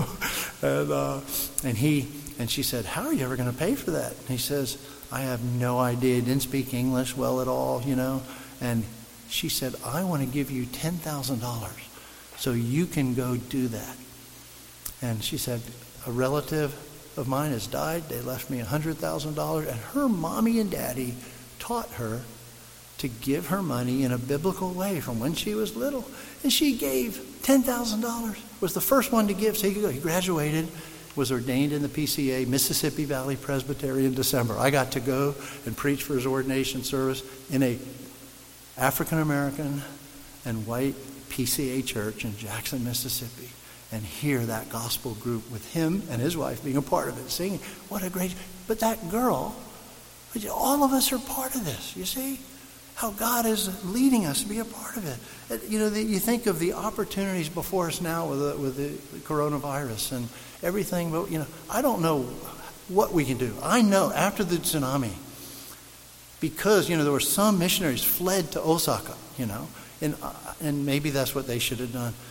Speaker 3: And she said, "How are you ever going to pay for that?" And he says, "I have no idea." He didn't speak English well at all, And she said, "I want to give you $10,000 so you can go do that." And she said, "A relative of mine has died. They left me $100,000. And her mommy and daddy taught her to give her money in a biblical way from when she was little. And she gave $10,000. Was the first one to give, so he could go. He graduated, was ordained in the PCA, Mississippi Valley Presbytery, in December. I got to go and preach for his ordination service in a African-American and white PCA church in Jackson, Mississippi, and hear that gospel group with him and his wife being a part of it, singing. What a great... But that girl, all of us are part of this, you see? How God is leading us to be a part of it. You think of the opportunities before us now with the coronavirus and everything, but, I don't know what we can do. I know after the tsunami, because, there were some missionaries fled to Osaka, and maybe that's what they should have done.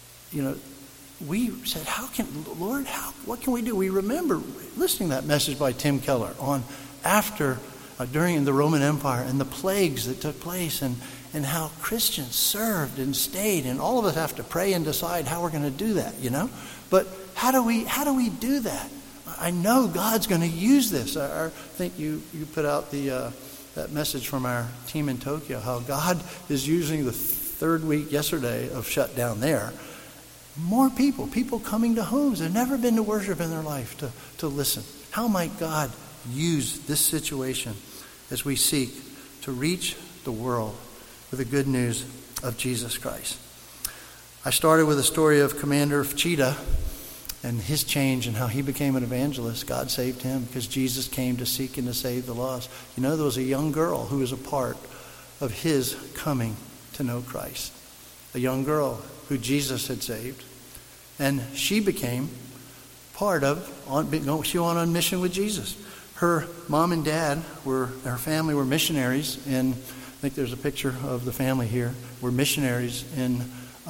Speaker 3: We said, Lord, what can we do? We remember listening to that message by Tim Keller on during the Roman Empire and the plagues that took place and how Christians served and stayed, and all of us have to pray and decide how we're going to do that, But how do we do that? I know God's going to use this. I think you put out that message from our team in Tokyo, how God is using the third week yesterday of shutdown there. More people coming to homes they've never been to worship in their life to listen. How might God use this situation as we seek to reach the world with the good news of Jesus Christ? I started with a story of Commander Cheetah and his change and how he became an evangelist. God saved him because Jesus came to seek and to save the lost. There was a young girl who was a part of his coming to know Christ. A young girl who Jesus had saved. And she became part of, she went on mission with Jesus. Her mom and dad her family were missionaries I think there's a picture of the family here, were missionaries in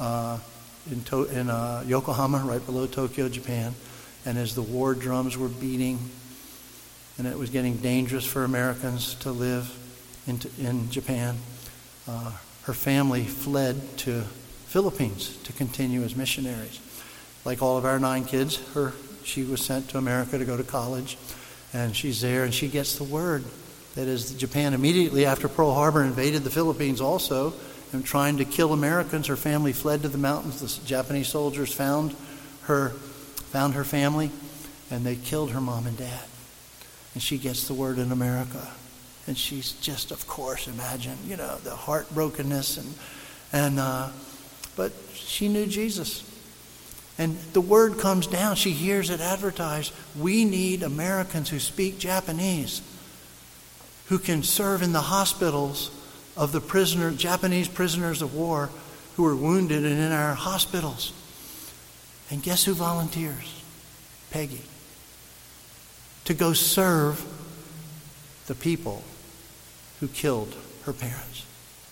Speaker 3: Yokohama, right below Tokyo, Japan. And as the war drums were beating and it was getting dangerous for Americans to live in Japan, her family fled to Philippines to continue as missionaries. Like all of our 9 kids, she was sent to America to go to college, and she's there, and she gets the word that as Japan immediately after Pearl Harbor invaded the Philippines also, and trying to kill Americans, her family fled to the mountains. The Japanese soldiers found her family, and they killed her mom and dad. And she gets the word in America. And she's just, of course, imagine, the heartbrokenness. But she knew Jesus. And the word comes down. She hears it advertised. We need Americans who speak Japanese, who can serve in the hospitals of the Japanese prisoners of war who are wounded and in our hospitals. And guess who volunteers? Peggy. To go serve the people who killed her parents.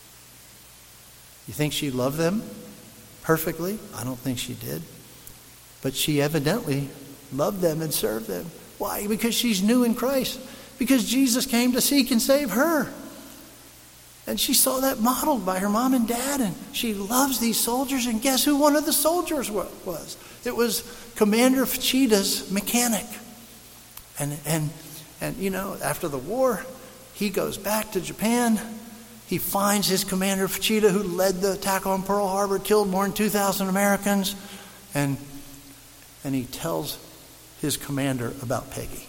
Speaker 3: You think she loved them perfectly? I don't think she did. But she evidently loved them and served them. Why? Because she's new in Christ. Because Jesus came to seek and save her. And she saw that modeled by her mom and dad. And she loves these soldiers. And guess who one of the soldiers was? It was Commander Fuchida's mechanic. And after the war, he goes back to Japan. He finds his Commander Fuchida, who led the attack on Pearl Harbor, killed more than 2,000 Americans. And he tells his commander about Peggy.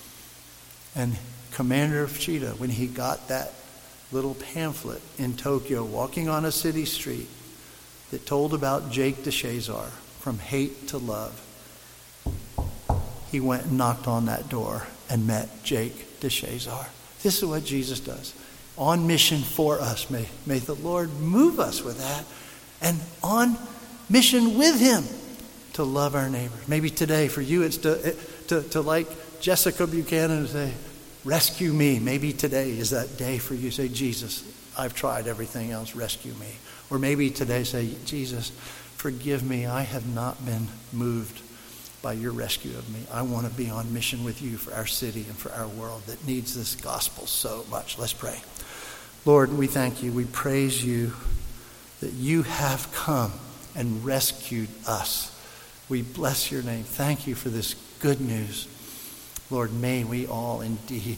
Speaker 3: And Commander Fuchida, when he got that little pamphlet in Tokyo, walking on a city street, that told about Jake DeShazar, From Hate to Love, he went and knocked on that door and met Jake DeShazar. This is what Jesus does. On mission for us. May the Lord move us with that. And on mission with him to love our neighbors. Maybe today for you it's to like Jessica Buchanan, say, rescue me. Maybe today is that day for you. Say, Jesus, I've tried everything else. Rescue me. Or maybe today say, Jesus, forgive me. I have not been moved by your rescue of me. I want to be on mission with you for our city and for our world that needs this gospel so much. Let's pray. Lord, we thank you. We praise you that you have come and rescued us. We bless your name. Thank you for this good news. Lord, may we all indeed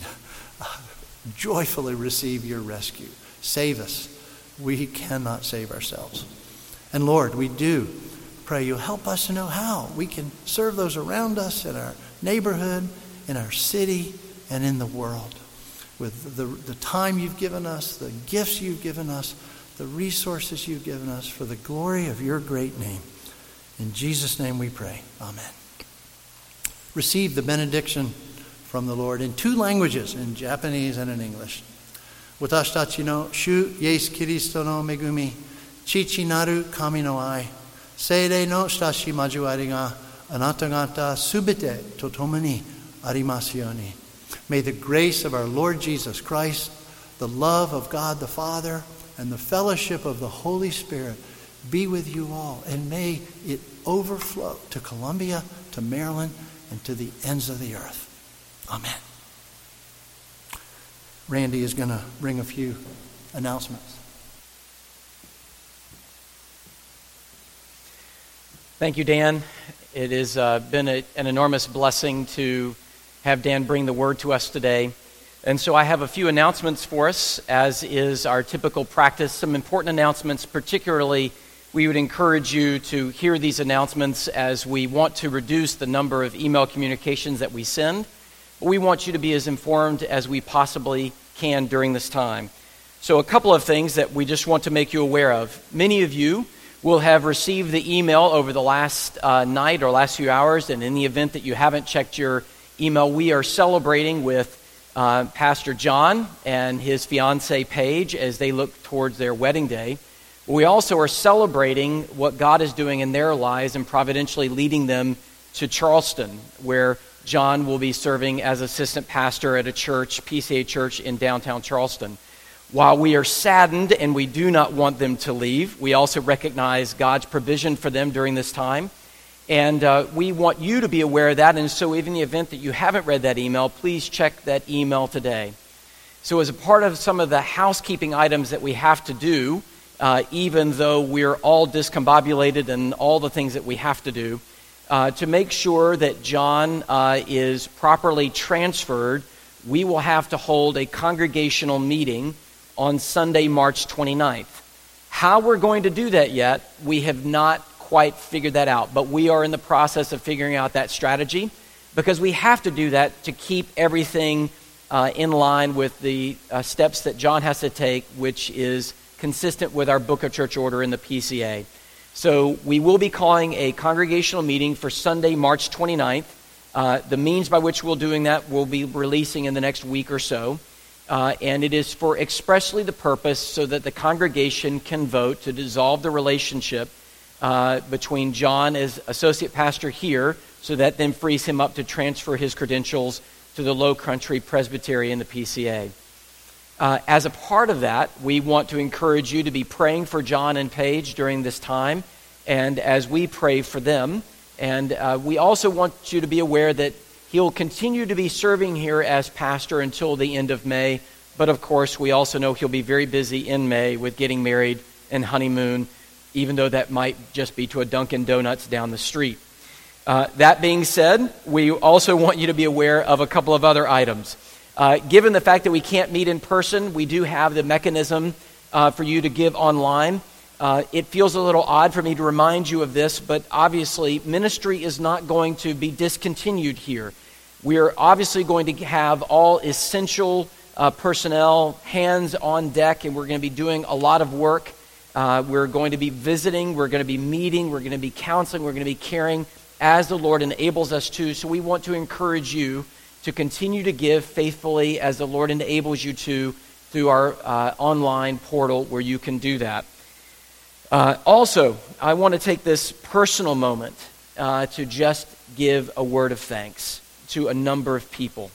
Speaker 3: joyfully receive your rescue. Save us. We cannot save ourselves. And Lord, we do pray you'll help us to know how we can serve those around us in our neighborhood, in our city, and in the world. With the time you've given us, the gifts you've given us, the resources you've given us for the glory of your great name. In Jesus' name we pray. Amen. Receive the benediction from the Lord in two languages, in Japanese and in English. Watashi tachi no Shu Yesu Kiristo no megumi, chichi naru kami no ai, seirei no shitashi majuari ga anata gata subite totomo ni arimasu you ni. May the grace of our Lord Jesus Christ, the love of God the Father, and the fellowship of the Holy Spirit be with you all. And may it overflow to Columbia, to Maryland, and to the ends of the earth. Amen. Randy is going to bring a few announcements.
Speaker 2: Thank you, Dan. It has been an enormous blessing to have Dan bring the word to us today. And so I have a few announcements for us, as is our typical practice. Some important announcements, particularly we would encourage you to hear these announcements as we want to reduce the number of email communications that we send. But we want you to be as informed as we possibly can during this time. So a couple of things that we just want to make you aware of. Many of you will have received the email over the last night or last few hours, and in the event that you haven't checked your email, we are celebrating with Pastor John and his fiancée Paige as they look towards their wedding day. We also are celebrating what God is doing in their lives and providentially leading them to Charleston, where John will be serving as assistant pastor at a church, PCA church in downtown Charleston. While we are saddened and we do not want them to leave, we also recognize God's provision for them during this time. And we want you to be aware of that. And so even in the event that you haven't read that email, please check that email today. So as a part of some of the housekeeping items that we have to do, even though we're all discombobulated and all the things that we have to do, to make sure that John is properly transferred, we will have to hold a congregational meeting on Sunday, March 29th. How we're going to do that yet, we have not quite figured that out, but we are in the process of figuring out that strategy because we have to do that to keep everything in line with the steps that John has to take, which is consistent with our Book of Church Order in the PCA. So we will be calling a congregational meeting for Sunday, March 29th. The means by which we're doing that we'll be releasing in the next week or so. And it is for expressly the purpose so that the congregation can vote to dissolve the relationship between John as associate pastor here, so that then frees him up to transfer his credentials to the Low Country Presbytery in the PCA. As a part of that, we want to encourage you to be praying for John and Paige during this time, and as we pray for them. And we also want you to be aware that he'll continue to be serving here as pastor until the end of May, but of course we also know he'll be very busy in May with getting married and honeymoon, even though that might just be to a Dunkin' Donuts down the street. That being said, we also want you to be aware of a couple of other items. Given the fact that we can't meet in person, we do have the mechanism for you to give online. It feels a little odd for me to remind you of this, but obviously ministry is not going to be discontinued here. We are obviously going to have all essential personnel, hands on deck, and we're going to be doing a lot of work. We're going to be visiting, we're going to be meeting, we're going to be counseling, we're going to be caring as the Lord enables us to. So we want to encourage you to continue to give faithfully as the Lord enables you to through our online portal where you can do that. Also, I want to take this personal moment to just give a word of thanks to a number of people.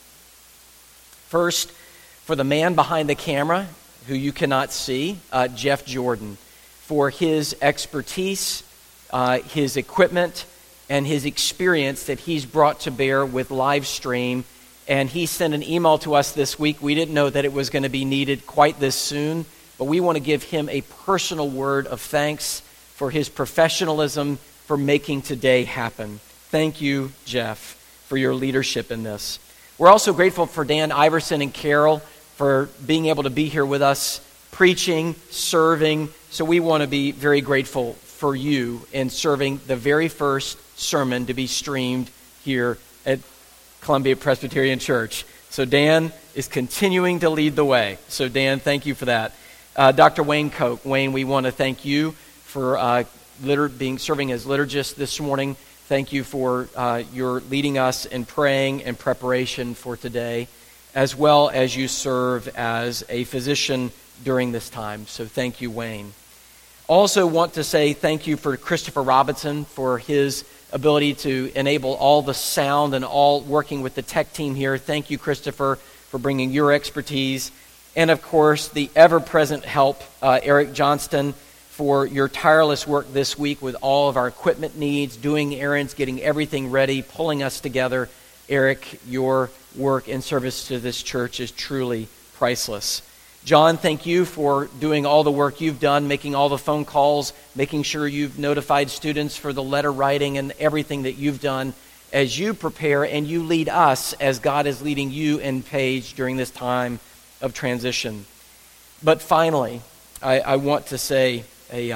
Speaker 2: First, for the man behind the camera, who you cannot see, Jeff Jordan, for his expertise, his equipment, and his experience that he's brought to bear with live stream. And he sent an email to us this week. We didn't know that it was going to be needed quite this soon, but we want to give him a personal word of thanks for his professionalism for making today happen. Thank you, Jeff, for your leadership in this. We're also grateful for Dan Iverson and Carol for being able to be here with us, preaching, serving. So we want to be very grateful for you in serving the very first sermon to be streamed here at Columbia Presbyterian Church. So Dan is continuing to lead the way. So Dan, thank you for that. Dr. Wayne Koch. Wayne, we want to thank you for serving as liturgist this morning. Thank you for your leading us in praying and preparation for today, as well as you serve as a physician during this time. So thank you, Wayne. Also want to say thank you for Christopher Robinson for his ability to enable all the sound and all working with the tech team here. Thank you, Christopher, for bringing your expertise. And of course, the ever-present help, Eric Johnston, for your tireless work this week with all of our equipment needs, doing errands, getting everything ready, pulling us together. Eric, your work in service to this church is truly priceless. John, thank you for doing all the work you've done, making all the phone calls, making sure you've notified students for the letter writing and everything that you've done as you prepare and you lead us as God is leading you and Paige during this time of transition. But finally, I want to say a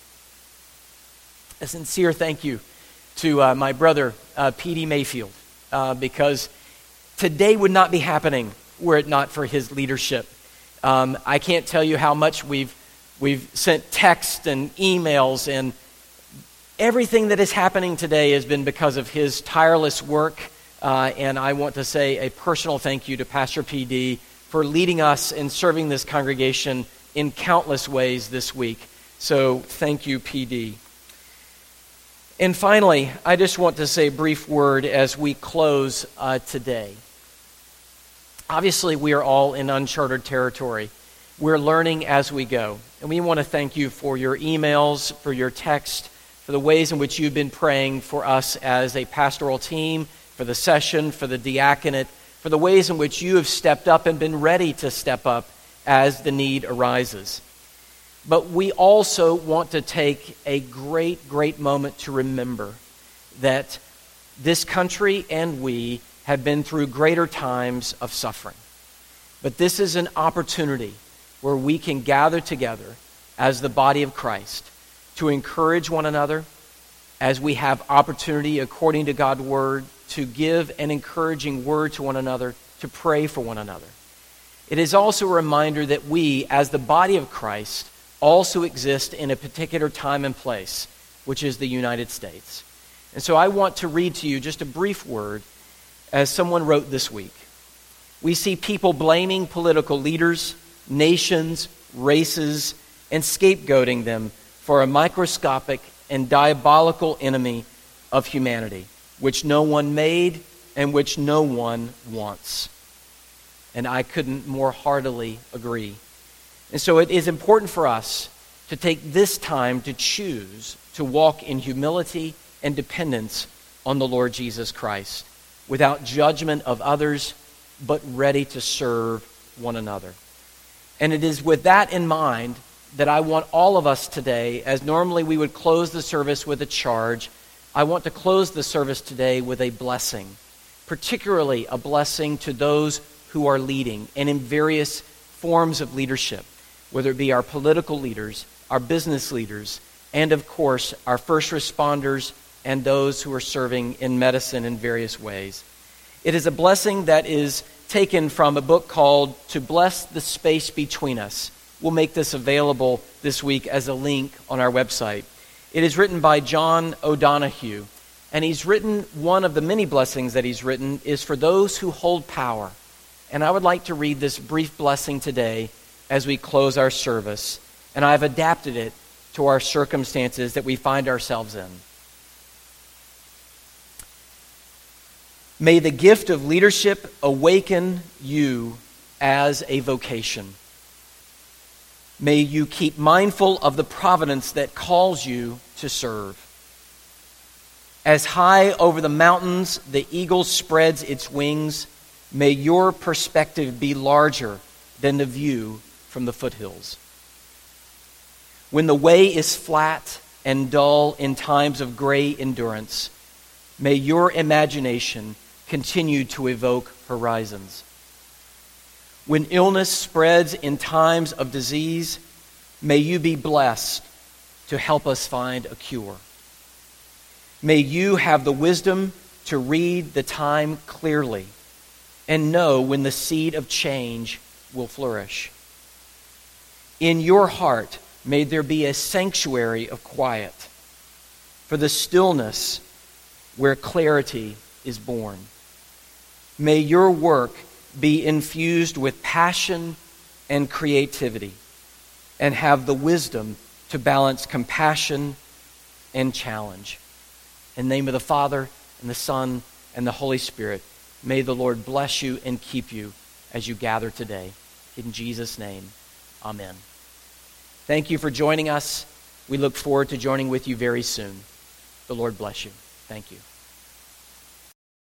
Speaker 2: sincere thank you to my brother, P.D. Mayfield, because today would not be happening were it not for his leadership. I can't tell you how much we've sent texts and emails, and everything that is happening today has been because of his tireless work. And I want to say a personal thank you to Pastor P.D. for leading us and serving this congregation in countless ways this week. So thank you, P.D. And finally, I just want to say a brief word as we close today. Obviously, we are all in uncharted territory. We're learning as we go. And we want to thank you for your emails, for your text, for the ways in which you've been praying for us as a pastoral team, for the session, for the diaconate, for the ways in which you have stepped up and been ready to step up as the need arises. But we also want to take a great, great moment to remember that this country and we have been through greater times of suffering. But this is an opportunity where we can gather together as the body of Christ to encourage one another, as we have opportunity, according to God's word, to give an encouraging word to one another, to pray for one another. It is also a reminder that we, as the body of Christ, also exist in a particular time and place, which is the United States. And so I want to read to you just a brief word as someone wrote this week. We see people blaming political leaders, nations, races, and scapegoating them for a microscopic and diabolical enemy of humanity, which no one made and which no one wants. And I couldn't more heartily agree. And so it is important for us to take this time to choose to walk in humility and dependence on the Lord Jesus Christ, without judgment of others, but ready to serve one another. And it is with that in mind that I want all of us today, as normally we would close the service with a charge, I want to close the service today with a blessing, particularly a blessing to those who are leading and in various forms of leadership, whether it be our political leaders, our business leaders, and of course our first responders and those who are serving in medicine in various ways. It is a blessing that is taken from a book called To Bless the Space Between Us. We'll make this available this week as a link on our website. It is written by John O'Donohue, and he's written, one of the many blessings that he's written is for those who hold power. And I would like to read this brief blessing today as we close our service, and I've adapted it to our circumstances that we find ourselves in. May the gift of leadership awaken you as a vocation. May you keep mindful of the providence that calls you to serve. As high over the mountains the eagle spreads its wings, may your perspective be larger than the view from the foothills. When the way is flat and dull in times of gray endurance, may your imagination continue to evoke horizons. When illness spreads in times of disease, may you be blessed to help us find a cure. May you have the wisdom to read the time clearly and know when the seed of change will flourish. In your heart, may there be a sanctuary of quiet for the stillness where clarity is born. May your work be infused with passion and creativity and have the wisdom to balance compassion and challenge. In the name of the Father, and the Son, and the Holy Spirit, may the Lord bless you and keep you as you gather today. In Jesus' name, amen. Thank you for joining us. We look forward to joining with you very soon. The Lord bless you. Thank you.